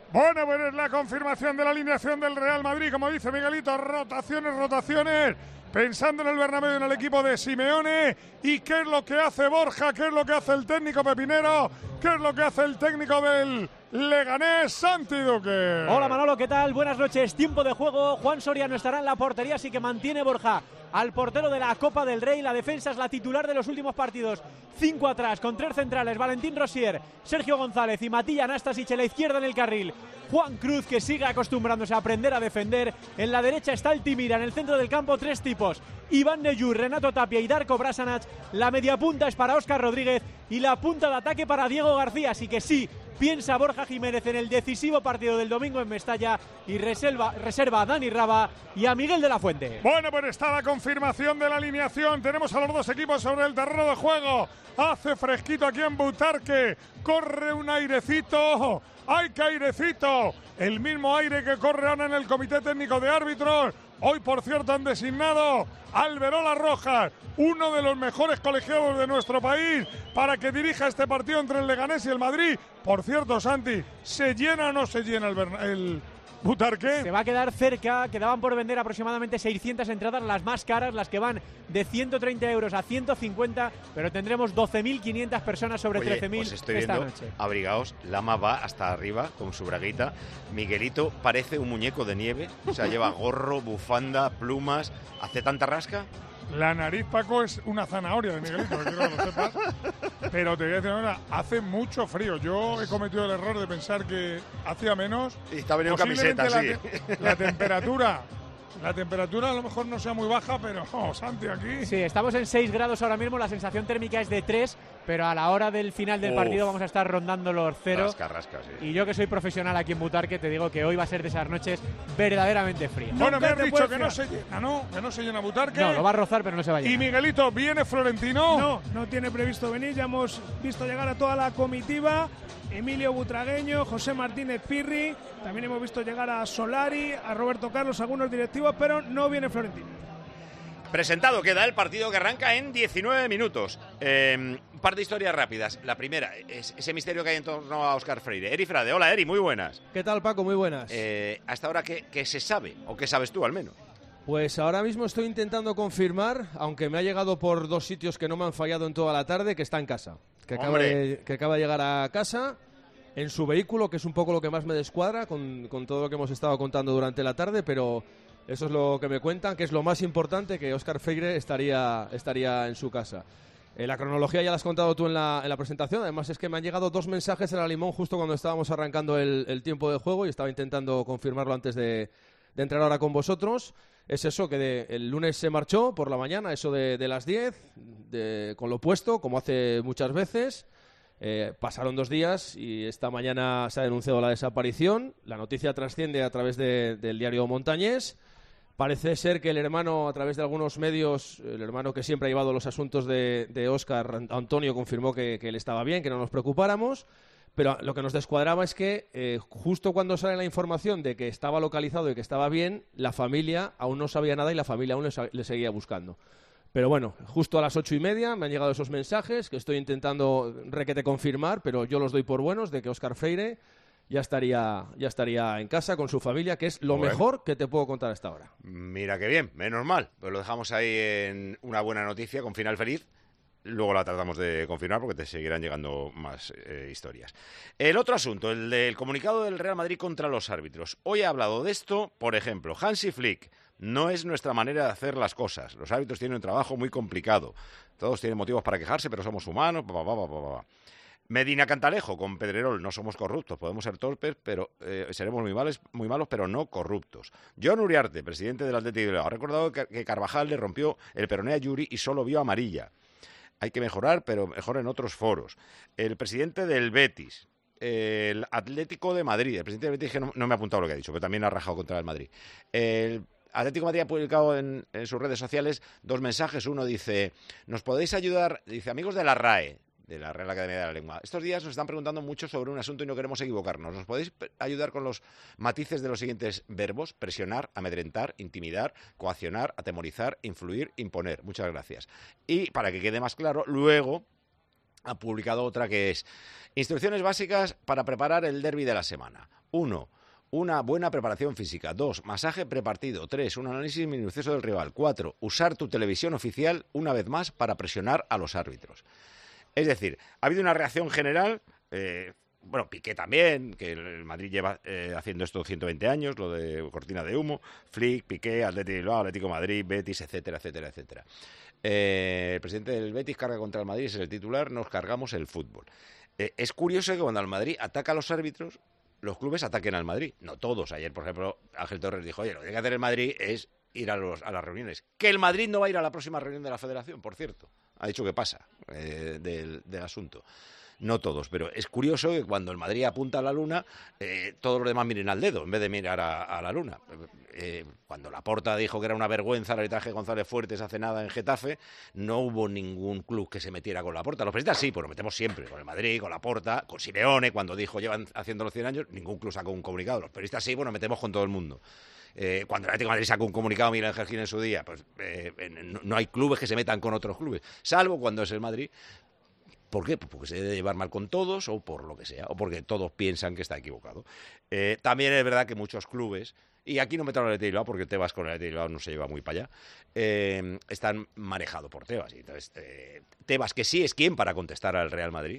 Bueno, pues es la confirmación de la alineación del Real Madrid, como dice Miguelito, rotaciones, pensando en el Bernabéu y en el equipo de Simeone. ¿Y qué es lo que hace Borja? ¿Qué es lo que hace el técnico pepinero? ¿Qué es lo que hace el técnico del Leganés, Santi Duque? Hola Manolo, ¿qué tal? Buenas noches, tiempo de juego. Juan Soriano estará en la portería, así que mantiene Borja al portero de la Copa del Rey. La defensa es la titular de los últimos partidos. 5 atrás, con 3 centrales, Valentín Rosier, Sergio González y Matías Anastasic en la izquierda en el carril. Juan Cruz, que sigue acostumbrándose a aprender a defender. En la derecha está Altimira, en el centro del campo 3 tipos: Iván Neyur, Renato Tapia y Darko Brasanac. La media punta es para Óscar Rodríguez y la punta de ataque para Diego García. Así que sí, piensa Borja Jiménez en el decisivo partido del domingo en Mestalla y reserva a Dani Raba y a Miguel de la Fuente. Bueno, pues está la confirmación de la alineación. Tenemos a los dos equipos sobre el terreno de juego. Hace fresquito aquí en Butarque. Corre un airecito. ¡Ay, qué airecito! El mismo aire que corre ahora en el Comité Técnico de Árbitros. Hoy, por cierto, han designado a Alberola Rojas, uno de los mejores colegiados de nuestro país, para que dirija este partido entre el Leganés y el Madrid. Por cierto, Santi, ¿se llena o no se llena el Butarque? Se va a quedar cerca. Quedaban por vender aproximadamente 600 entradas, las más caras, las que van de 130 euros a 150, pero tendremos 12.500 personas sobre 13.000 pues estoy esta viendo, noche. Abrigaos, Lama va hasta arriba con su braguita. Miguelito parece un muñeco de nieve, o sea, lleva gorro, bufanda, plumas. ¿Hace tanta rasca? La nariz, Paco, es una zanahoria de Miguelito, quiero que lo sepas. Pero te voy a decir una cosa, hace mucho frío. Yo he cometido el error de pensar que hacía menos. Y está venido camiseta, sí. La temperatura a lo mejor no sea muy baja, pero Santi, aquí. Sí, estamos en 6 grados ahora mismo, la sensación térmica es de 3, pero a la hora del final del partido vamos a estar rondando los 0. Rasca, sí. Y yo, que soy profesional aquí en Butarque, te digo que hoy va a ser de esas noches verdaderamente frías. Bueno, me has dicho que no se llena, ¿no? Que no se llena Butarque. No, lo va a rozar, pero no se va a llenar. ¿Y Miguelito, viene Florentino? No tiene previsto venir. Ya hemos visto llegar a toda la comitiva. Emilio Butragueño, José Martínez Pirri, también hemos visto llegar a Solari, a Roberto Carlos, algunos directivos, pero no viene Florentino. Presentado queda el partido, que arranca en 19 minutos. Un par de historias rápidas. La primera es ese misterio que hay en torno a Óscar Freire. Eri Frade, hola Eri, muy buenas. ¿Qué tal, Paco? Muy buenas. Hasta ahora, ¿qué se sabe? ¿O qué sabes tú al menos? Pues ahora mismo estoy intentando confirmar, aunque me ha llegado por 2 sitios que no me han fallado en toda la tarde, que está en casa. Que acaba de llegar a casa en su vehículo, que es un poco lo que más me descuadra con todo lo que hemos estado contando durante la tarde, pero eso es lo que me cuentan, que es lo más importante, que Óscar Freire estaría en su casa. La cronología ya la has contado tú en la presentación. Además es que me han llegado 2 mensajes en la Limón justo cuando estábamos arrancando el tiempo de juego y estaba intentando confirmarlo antes de entrar ahora con vosotros. Es eso, que el lunes se marchó por la mañana, eso de las 10, con lo puesto, como hace muchas veces. Pasaron 2 días y esta mañana se ha denunciado la desaparición. La noticia trasciende a través del diario Montañés. Parece ser que el hermano, a través de algunos medios, el hermano que siempre ha llevado los asuntos de Óscar, Antonio, confirmó que él estaba bien, que no nos preocupáramos. Pero lo que nos descuadraba es que justo cuando sale la información de que estaba localizado y que estaba bien, la familia aún no sabía nada y la familia aún le seguía buscando. Pero bueno, justo a las 8:30 me han llegado esos mensajes que estoy intentando requete confirmar, pero yo los doy por buenos, de que Óscar Freire ya estaría en casa con su familia, que es lo mejor que te puedo contar hasta ahora. Mira qué bien, menos mal. Pues lo dejamos ahí en una buena noticia con final feliz. Luego la tratamos de confirmar porque te seguirán llegando más historias. El otro asunto, el del comunicado del Real Madrid contra los árbitros. Hoy he hablado de esto, por ejemplo, Hansi Flick. No es nuestra manera de hacer las cosas. Los árbitros tienen un trabajo muy complicado. Todos tienen motivos para quejarse, pero somos humanos. Medina Cantalejo con Pedrerol: no somos corruptos, podemos ser torpes, pero seremos muy malos, pero no corruptos. John Uriarte, presidente del Athletic de Bilbao, ha recordado que Carvajal le rompió el peroné a Yuri y solo vio amarilla. Hay que mejorar, pero mejor en otros foros. El presidente del Betis, el Atlético de Madrid, el presidente del Betis, que no me ha apuntado lo que ha dicho, pero también ha rajado contra el Madrid. El Atlético de Madrid ha publicado en sus redes sociales 2 mensajes. Uno dice: ¿nos podéis ayudar? Dice: amigos de la RAE, de la Real Academia de la Lengua, estos días nos están preguntando mucho sobre un asunto y no queremos equivocarnos. ¿Nos podéis ayudar con los matices de los siguientes verbos? Presionar, amedrentar, intimidar, coaccionar, atemorizar, influir, imponer. Muchas gracias. Y para que quede más claro, luego ha publicado otra que es: instrucciones básicas para preparar el derbi de la semana. 1. Una buena preparación física. 2. Masaje prepartido. 3. Un análisis minucioso del rival. 4. Usar tu televisión oficial una vez más para presionar a los árbitros. Es decir, ha habido una reacción general... Bueno, Piqué también, que el Madrid lleva haciendo esto 120 años, lo de cortina de humo, Flick, Piqué, Athletic Bilbao, Atlético de Madrid, Betis, etcétera, etcétera, etcétera. El presidente del Betis carga contra el Madrid, es el titular, nos cargamos el fútbol. Es curioso que cuando el Madrid ataca a los árbitros, los clubes ataquen al Madrid. No todos. Ayer, por ejemplo, Ángel Torres dijo, oye, lo que tiene que hacer el Madrid es ir a las reuniones. Que el Madrid no va a ir a la próxima reunión de la Federación, por cierto. Ha dicho que pasa del asunto. No todos, pero es curioso que cuando el Madrid apunta a la luna, todos los demás miren al dedo en vez de mirar a la luna. Cuando Laporta dijo que era una vergüenza el arbitraje de González Fuertes hace nada en Getafe, no hubo ningún club que se metiera con Laporta. Los periodistas sí, pues lo metemos siempre, con el Madrid, con Laporta, con Simeone, cuando dijo llevan haciendo los 100 años, ningún club sacó un comunicado. Los periodistas sí, bueno, metemos con todo el mundo. Cuando el Atlético de Madrid sacó un comunicado, Miguel Ángel Gil en su día, pues no hay clubes que se metan con otros clubes, salvo cuando es el Madrid. ¿Por qué? Pues porque se debe llevar mal con todos o por lo que sea, o porque todos piensan que está equivocado. También es verdad que muchos clubes, y aquí no meto al Athletic Bilbao porque Tebas con el Athletic Bilbao no se lleva muy para allá, están manejados por Tebas. Y entonces, Tebas, que sí es quien para contestar al Real Madrid,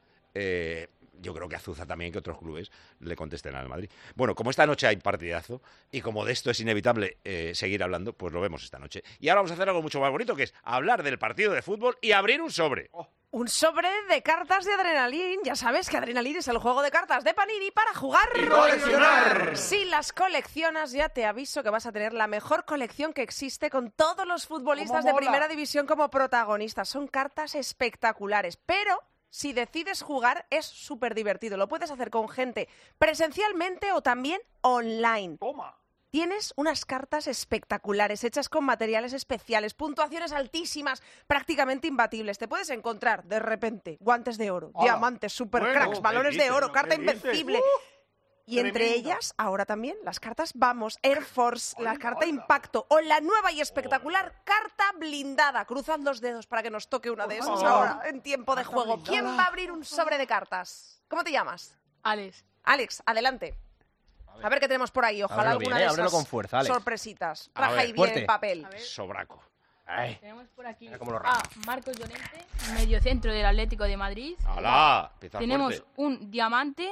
yo creo que azuza también que otros clubes le contesten al Madrid. Bueno, como esta noche hay partidazo y como de esto es inevitable seguir hablando, pues lo vemos esta noche. Y ahora vamos a hacer algo mucho más bonito, que es hablar del partido de fútbol y abrir un sobre. Un sobre de cartas de Adrenalin. Ya sabes que Adrenalin es el juego de cartas de Panini para jugar y coleccionar. Si las coleccionas, ya te aviso que vas a tener la mejor colección que existe, con todos los futbolistas de primera división como protagonistas. Son cartas espectaculares, pero si decides jugar es súper divertido. Lo puedes hacer con gente presencialmente o también online. Toma. Tienes unas cartas espectaculares, hechas con materiales especiales, puntuaciones altísimas, prácticamente imbatibles. Te puedes encontrar, de repente, guantes de oro, diamantes, supercracks, balones de oro, carta invencible. Y entre ellas, ahora también, las cartas Vamos, Air Force, la carta Impacto o la nueva y espectacular carta blindada. Cruzad los dedos para que nos toque una de esas ahora, en tiempo de juego. ¿Quién va a abrir un sobre de cartas? ¿Cómo te llamas? Alex. Alex, adelante. A ver qué tenemos por ahí. Ojalá alguna de esas con fuerza, Alex. Sorpresitas. Raja y bien el papel. Sobraco. Tenemos por aquí a Marcos Llorente, mediocentro del Atlético de Madrid. ¡Hala! Tenemos un diamante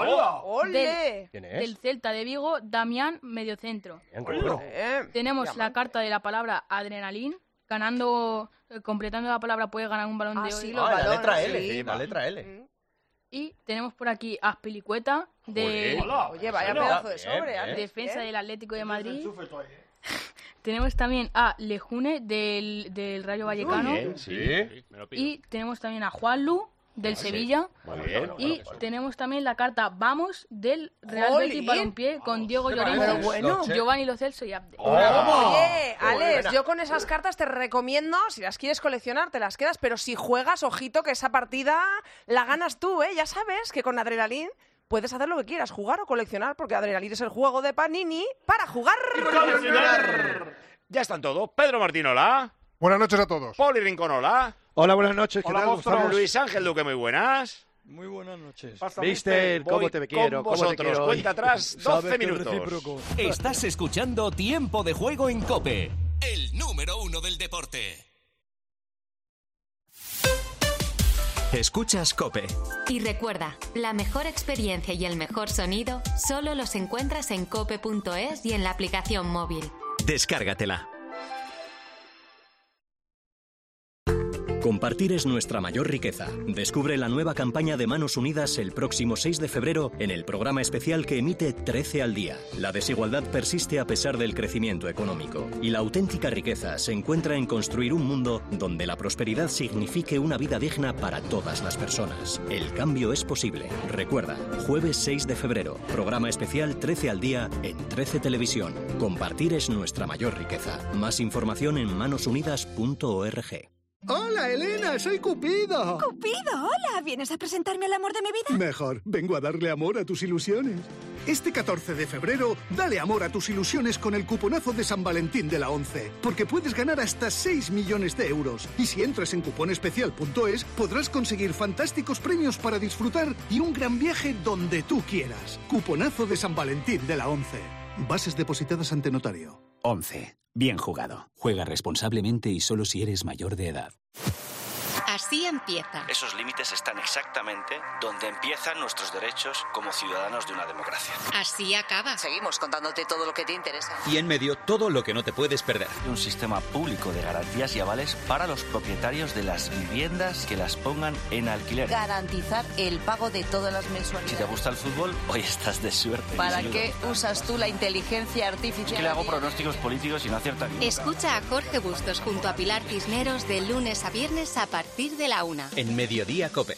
del Celta de Vigo, Damián, mediocentro. Tenemos la carta de la palabra Adrenalin. Completando la palabra puedes ganar un balón de oro. Sí, la letra L. Sí, la letra L. Y tenemos por aquí a Azpilicueta de Oye, vaya pedazo de sobre, defensa del Atlético de Madrid. Tenemos también a Lejune del Rayo Vallecano. Y tenemos también a Juanlu del Sevilla. Y tenemos también la carta Vamos del Real Betis Balompié con Diego Llorente, Giovanni Lo Celso y Abde. Oye, Alex, yo con esas cartas te recomiendo, si las quieres coleccionar, te las quedas, pero si juegas, ojito, que esa partida la ganas tú, ¿eh? Ya sabes que con Adrenalin puedes hacer lo que quieras, jugar o coleccionar, porque Adrenalin es el juego de Panini para jugar y coleccionar. Ya están todos. Pedro Martín, hola. Buenas noches a todos. Poli Rincón, hola. Hola, buenas noches. ¿Qué tal? Luis Ángel Duque, muy buenas. Muy buenas noches. Mister, ¿cómo te quiero? Con vosotros, ¿Cómo te quiero? Cuenta atrás, 12 minutos. Estás escuchando Tiempo de Juego en COPE, el número 1 del deporte. Escuchas COPE. Y recuerda, la mejor experiencia y el mejor sonido solo los encuentras en cope.es y en la aplicación móvil. Descárgatela. Compartir es nuestra mayor riqueza. Descubre la nueva campaña de Manos Unidas el próximo 6 de febrero en el programa especial que emite 13 al día. La desigualdad persiste a pesar del crecimiento económico. Y la auténtica riqueza se encuentra en construir un mundo donde la prosperidad signifique una vida digna para todas las personas. El cambio es posible. Recuerda, jueves 6 de febrero, programa especial 13 al día en 13 Televisión. Compartir es nuestra mayor riqueza. Más información en manosunidas.org. Hola, Elena, soy Cupido. Cupido, hola. ¿Vienes a presentarme al amor de mi vida? Mejor, vengo a darle amor a tus ilusiones. Este 14 de febrero, dale amor a tus ilusiones con el cuponazo de San Valentín de la ONCE, porque puedes ganar hasta 6 millones de euros. Y si entras en cuponespecial.es, podrás conseguir fantásticos premios para disfrutar y un gran viaje donde tú quieras. Cuponazo de San Valentín de la ONCE. Bases depositadas ante notario. 11. Bien jugado. Juega responsablemente y solo si eres mayor de edad. Así empieza. Esos límites están exactamente donde empiezan nuestros derechos como ciudadanos de una democracia. Así acaba. Seguimos contándote todo lo que te interesa. Y en medio, todo lo que no te puedes perder. Un sistema público de garantías y avales para los propietarios de las viviendas que las pongan en alquiler. Garantizar el pago de todas las mensualidades. Si te gusta el fútbol, hoy estás de suerte. ¿Para qué usas tú la inteligencia artificial? Es que le hago pronósticos políticos y no acierta ni uno. Escucha a Jorge Bustos junto a Pilar Cisneros de lunes a viernes a partir de la 1. En Mediodía Cope.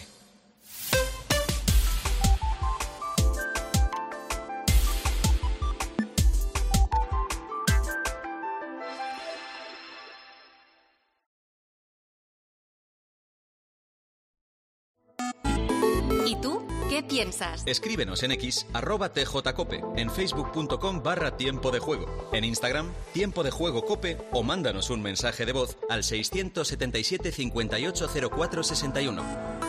¿Y tú? ¿Qué piensas? Escríbenos en X, @tjcope, en facebook.com/tiempo de juego, en Instagram, Tiempo de Juego Cope, o mándanos un mensaje de voz al 677 580461.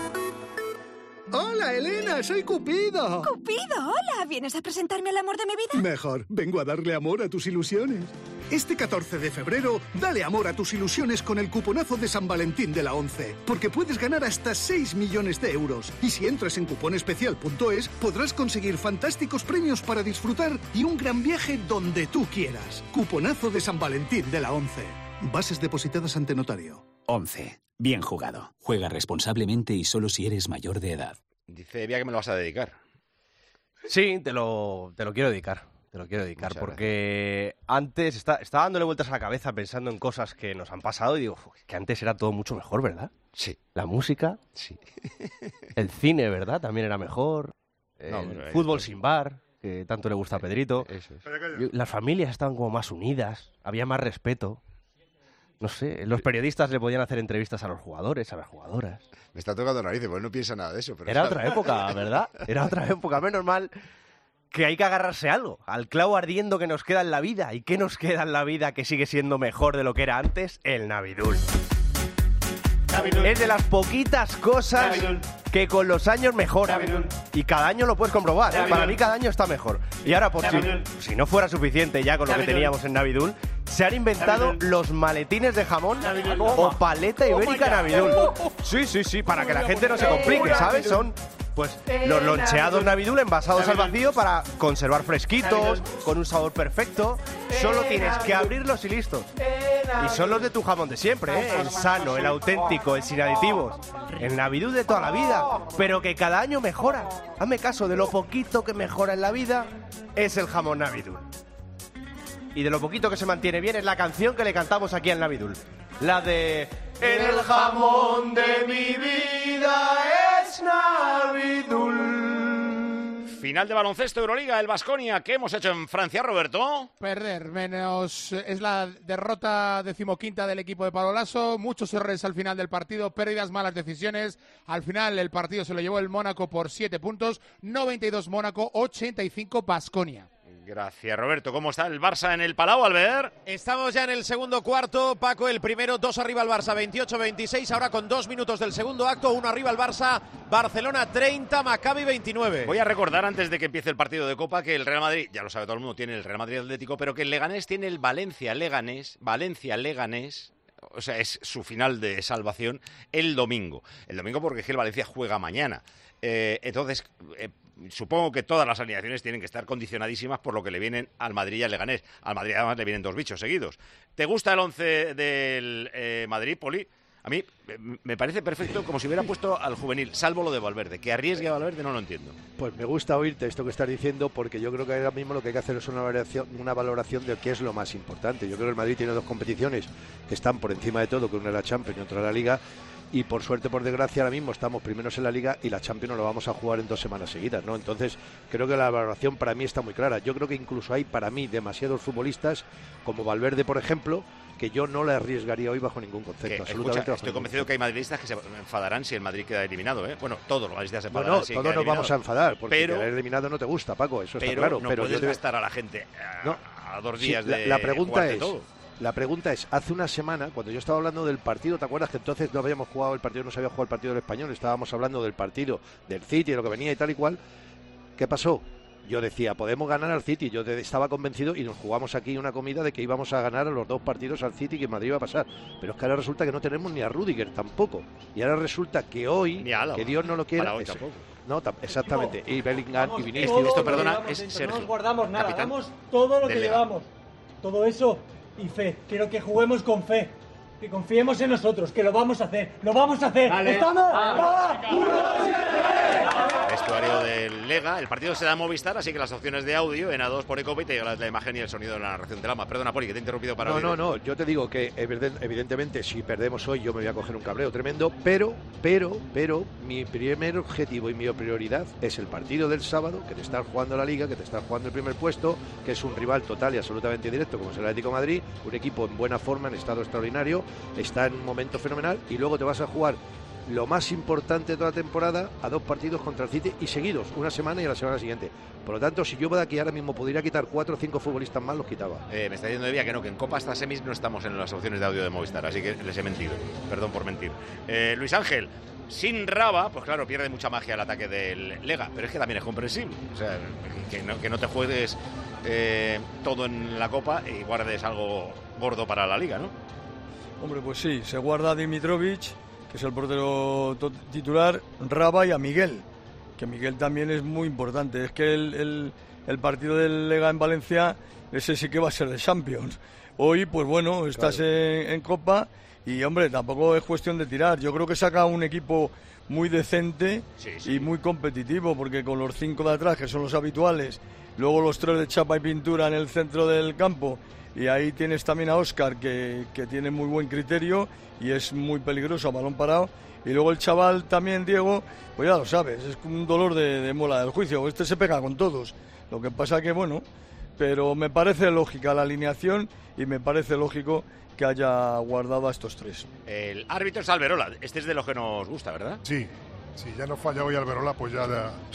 Hola, Elena, soy Cupido. Cupido, hola. ¿Vienes a presentarme al amor de mi vida? Mejor, vengo a darle amor a tus ilusiones. Este 14 de febrero, dale amor a tus ilusiones con el cuponazo de San Valentín de la ONCE, porque puedes ganar hasta 6 millones de euros. Y si entras en cuponespecial.es, podrás conseguir fantásticos premios para disfrutar y un gran viaje donde tú quieras. Cuponazo de San Valentín de la ONCE. Bases depositadas ante notario. 11. Bien jugado. Juega responsablemente y solo si eres mayor de edad. Dice Evia que me lo vas a dedicar. Sí, te lo quiero dedicar. Te lo quiero dedicar Muchas porque antes estaba dándole vueltas a la cabeza pensando en cosas que nos han pasado y digo, que antes era todo mucho mejor, ¿verdad? Sí. La música. Sí. El cine, ¿verdad? También era mejor. El fútbol sin bar, que tanto le gusta a Pedrito. Eso es. Las familias estaban como más unidas, había más respeto. No sé, los periodistas le podían hacer entrevistas a los jugadores, a las jugadoras. Me está tocando narices, porque no piensa nada de eso. Pero Era otra época, ¿verdad? Era otra época. Menos mal que hay que agarrarse a algo, al clavo ardiendo que nos queda en la vida. ¿Y qué nos queda en la vida que sigue siendo mejor de lo que era antes? El Navidul. Es de las poquitas cosas que con los años mejoran. Y cada año lo puedes comprobar, ¿eh? Para mí cada año está mejor. Y ahora, por si no fuera suficiente ya con lo que teníamos en Navidul, se han inventado los maletines de jamón o paleta ibérica Navidul. Sí, para que la gente no se complique, ¿sabes? Son pues los loncheados Navidul envasados al vacío para conservar fresquitos, con un sabor perfecto. Solo tienes que abrirlos y listos. Y son los de tu jamón de siempre, ¿eh? El sano, el auténtico, el sin aditivos. El Navidul de toda la vida, pero que cada año mejora. Hazme caso, de lo poquito que mejora en la vida es el jamón Navidul. Y de lo poquito que se mantiene bien es la canción que le cantamos aquí al Navidul. La de... El jamón de mi vida es Navidul. Final de baloncesto Euroliga, el Baskonia. ¿Qué hemos hecho en Francia, Roberto? Perder, menos es la derrota 15ª del equipo de Pablo Laso. Muchos errores al final del partido, pérdidas, malas decisiones. Al final el partido se lo llevó el Mónaco por 7 puntos. 92 Mónaco, 85 Baskonia. Gracias, Roberto. ¿Cómo está el Barça en el Palau, Albert? Estamos ya en el segundo cuarto. Paco, el primero, 2 arriba el Barça, 28-26. Ahora con 2 minutos del segundo acto, 1 arriba el Barça, Barcelona 30, Maccabi 29. Voy a recordar antes de que empiece el partido de Copa que el Real Madrid, ya lo sabe todo el mundo, tiene el Real Madrid Atlético, pero que el Leganés tiene el Valencia-Leganés, o sea, es su final de salvación el domingo. El domingo porque es que el Valencia juega mañana. Entonces, supongo que todas las alineaciones tienen que estar condicionadísimas por lo que le vienen al Madrid y al Leganés. Al Madrid además le vienen 2 bichos seguidos. ¿Te gusta el 11 del Madrid, Poli? A mí me parece perfecto, como si hubiera puesto al juvenil, salvo lo de Valverde. Que arriesgue a Valverde no lo entiendo. Pues me gusta oírte esto que estás diciendo, porque yo creo que ahora mismo lo que hay que hacer es una valoración de qué es lo más importante. Yo creo que el Madrid tiene 2 competiciones que están por encima de todo, que una es la Champions y otra la Liga, y por suerte, por desgracia, ahora mismo estamos primeros en la Liga y la Champions lo vamos a jugar en 2 semanas seguidas, ¿no? Entonces, creo que la valoración para mí está muy clara. Yo creo que incluso hay para mí demasiados futbolistas, como Valverde, por ejemplo, que yo no le arriesgaría hoy bajo ningún concepto. Absolutamente. Estoy convencido que hay madridistas que se enfadarán si el Madrid queda eliminado, ¿eh? Bueno, todos los madridistas se enfadarán. No, todos nos vamos a enfadar, porque quedar eliminado no te gusta, Paco, eso está claro. No puedes gastar a la gente a 2 días de la pregunta de es todo. La pregunta es, hace una semana, cuando yo estaba hablando del partido, ¿te acuerdas que entonces no habíamos jugado el partido, no se había jugado el partido del Español? Estábamos hablando del partido del City, de lo que venía y tal y cual. ¿Qué pasó? Yo decía, podemos ganar al City. Yo estaba convencido y nos jugamos aquí una comida de que íbamos a ganar a los 2 partidos al City y que Madrid iba a pasar. Pero es que ahora resulta que no tenemos ni a Rüdiger tampoco. Y ahora resulta que hoy, que Dios no lo quiera... Hoy tampoco. No, exactamente. Y Bellingham y Vinicius... Esto, perdona, es Sergio. No nos guardamos nada, capitán damos todo lo que llevamos. Todo eso y fe. Quiero que juguemos con fe. Que confiemos en nosotros, que lo vamos a hacer. ¡Lo vamos a hacer! Vale. ¿Estamos? Vestuario del Lega. El partido se da a Movistar, así que las opciones de audio en A2 por Ecope te llega la imagen y el sonido de la narración de Lama. Perdona, Poli, que te he interrumpido para... No, yo te digo que evidentemente si perdemos hoy yo me voy a coger un cabreo tremendo, pero mi primer objetivo y mi prioridad es el partido del sábado, que te estás jugando la Liga, que te estás jugando el primer puesto, que es un rival total y absolutamente directo como es el Atlético de Madrid, un equipo en buena forma, en estado extraordinario, está en un momento fenomenal, y luego te vas a jugar lo más importante de toda la temporada a 2 partidos contra el City y seguidos, una semana y a la semana siguiente. Por lo tanto, si yo de aquí ahora mismo pudiera quitar 4 o 5 futbolistas más, los quitaba. Me está diciendo de Vía que no, que en Copa hasta semis no estamos en las opciones de audio de Movistar, así que les he mentido. Perdón por mentir. Luis Ángel, sin Raba, pues claro, pierde mucha magia el ataque del Lega, pero es que también es comprensible. O sea, que no te juegues todo en la Copa y guardes algo gordo para la Liga, ¿no? Hombre, pues sí, se guarda a Dimitrovic, que es el portero titular, Raba y a Miguel, que Miguel también es muy importante. Es que el partido del Lega en Valencia, ese sí que va a ser de Champions. Hoy, pues bueno, estás en Copa y, hombre, tampoco es cuestión de tirar. Yo creo que saca un equipo muy decente y muy competitivo, porque con los 5 de atrás, que son los habituales, luego los 3 de chapa y pintura en el centro del campo, y ahí tienes también a Óscar, que tiene muy buen criterio y es muy peligroso a balón parado. Y luego el chaval también, Diego, pues ya lo sabes, es un dolor de muela del juicio. Este se pega con todos. Lo que pasa que, bueno, pero me parece lógica la alineación y me parece lógico que haya guardado a estos 3. El árbitro es Alberola. Este es de los que nos gusta, ¿verdad? Sí. Si ya no falla hoy Alberola, pues ya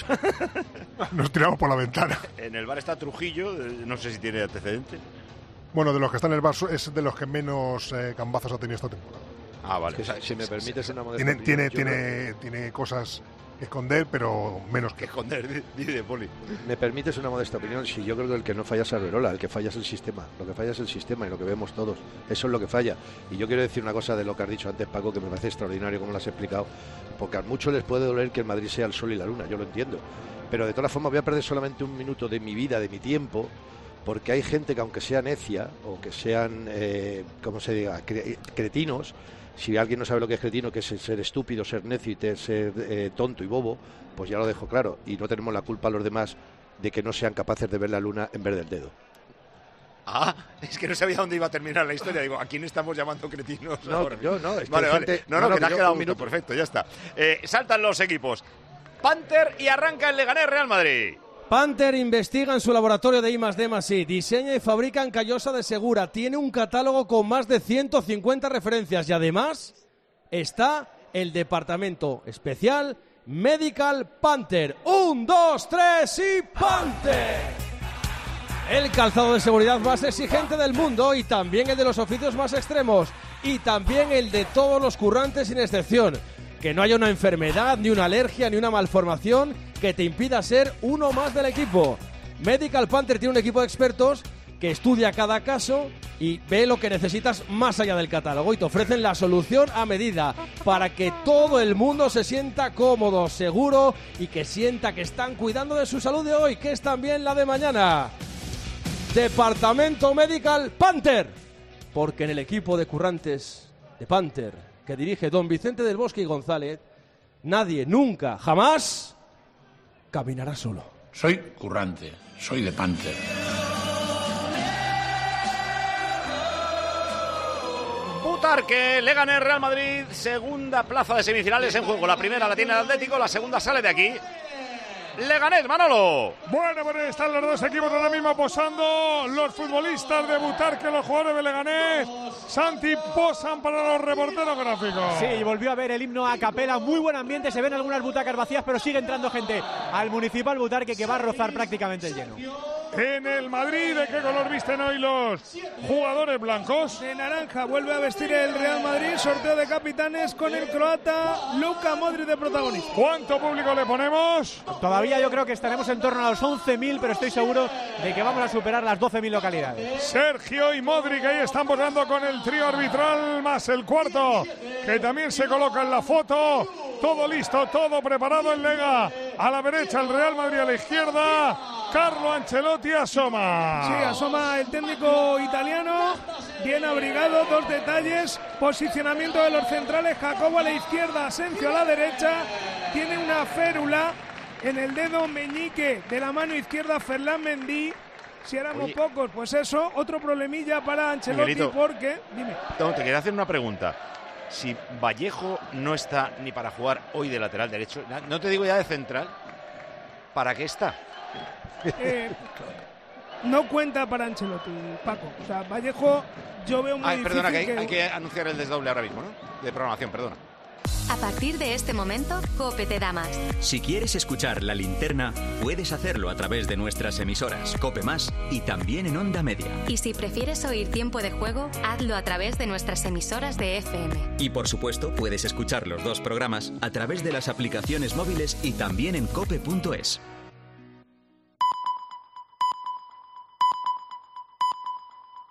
nos tiramos por la ventana. En el bar está Trujillo, no sé si tiene antecedentes. Bueno, de los que están en el bar es de los que menos gambazos ha tenido esta temporada. Ah, vale. Es que, si me permites una modesta opinión, tiene cosas que esconder, pero menos que esconder, dice Poli. Me permites una modesta opinión. Si yo creo que el que no falla es Alberola, el que falla es el sistema. Lo que falla es el sistema y lo que vemos todos. Eso es lo que falla. Y yo quiero decir una cosa de lo que has dicho antes, Paco, que me parece extraordinario como lo has explicado, porque a muchos les puede doler que el Madrid sea el sol y la luna, yo lo entiendo. Pero de todas formas voy a perder solamente un minuto de mi vida, de mi tiempo, porque hay gente que aunque sea necia o que sean, ¿cómo se diga?, cretinos. Si alguien no sabe lo que es cretino, que es ser estúpido, ser necio y ser tonto y bobo, pues ya lo dejo claro. Y no tenemos la culpa a los demás de que no sean capaces de ver la luna en vez del dedo. Ah, es que no sabía dónde iba a terminar la historia. Digo, ¿a quién estamos llamando cretinos ahora? Yo no. Vale. No, que te has quedado un minuto. Perfecto, ya está. Saltan los equipos. Panther y arranca el Leganés Real Madrid. Panther investiga en su laboratorio de I+D+I, diseña y fabrica en Callosa de Segura, tiene un catálogo con más de 150 referencias y además está el departamento especial Medical Panther. 1, 2, 3 y Panther. El calzado de seguridad más exigente del mundo y también el de los oficios más extremos y también el de todos los currantes sin excepción. Que no haya una enfermedad, ni una alergia, ni una malformación que te impida ser uno más del equipo. Medical Panther tiene un equipo de expertos que estudia cada caso y ve lo que necesitas más allá del catálogo y te ofrecen la solución a medida para que todo el mundo se sienta cómodo, seguro y que sienta que están cuidando de su salud de hoy, que es también la de mañana. Departamento Medical Panther, porque en el equipo de currantes de Panther que dirige don Vicente del Bosque y González, nadie, nunca, jamás caminará solo. Soy currante, soy de Panther. Butarque, Leganés, Real Madrid, segunda plaza de semifinales en juego. La primera la tiene el Atlético, la segunda sale de aquí. Leganés, Manolo. Bueno, están los dos equipos ahora mismo posando. Los futbolistas de Butarque, los jugadores de Leganés. Santi, posan para los reporteros gráficos. Sí, y volvió a ver el himno a capela. Muy buen ambiente, se ven algunas butacas vacías, pero sigue entrando gente al Municipal Butarque, que va a rozar prácticamente el lleno. En el Madrid, ¿de qué color visten hoy los jugadores blancos? De naranja, vuelve a vestir el Real Madrid, sorteo de capitanes con el croata Luka Modric de protagonista. ¿Cuánto público le ponemos? Todavía yo creo que estaremos en torno a los 11.000, pero estoy seguro de que vamos a superar las 12.000 localidades. Sergio y Modric ahí están posando con el trío arbitral, más el cuarto, que también se coloca en la foto. Todo listo, todo preparado en Lega. A la derecha el Real Madrid, a la izquierda Carlo Ancelotti asoma. Sí, asoma el técnico italiano, bien abrigado, dos detalles, posicionamiento de los centrales, Jacobo a la izquierda, Asensio a la derecha, tiene una férula en el dedo meñique de la mano izquierda Ferland Mendy. Si éramos pocos, pues eso, otro problemilla para Ancelotti. Miguelito, porque... Dime. No, te quería hacer una pregunta. Si Vallejo no está ni para jugar hoy de lateral derecho, no te digo ya de central, ¿para qué está? No cuenta para Ancelotti, Paco. O sea, Vallejo yo veo muy difícil. Perdona, que hay que anunciar el desdoble ahora mismo, ¿no? De programación, perdona. A partir de este momento, COPE te da más. Si quieres escuchar La Linterna, puedes hacerlo a través de nuestras emisoras COPE Más y también en Onda Media. Y si prefieres oír Tiempo de Juego, hazlo a través de nuestras emisoras de FM. Y por supuesto, puedes escuchar los dos programas a través de las aplicaciones móviles y también en cope.es.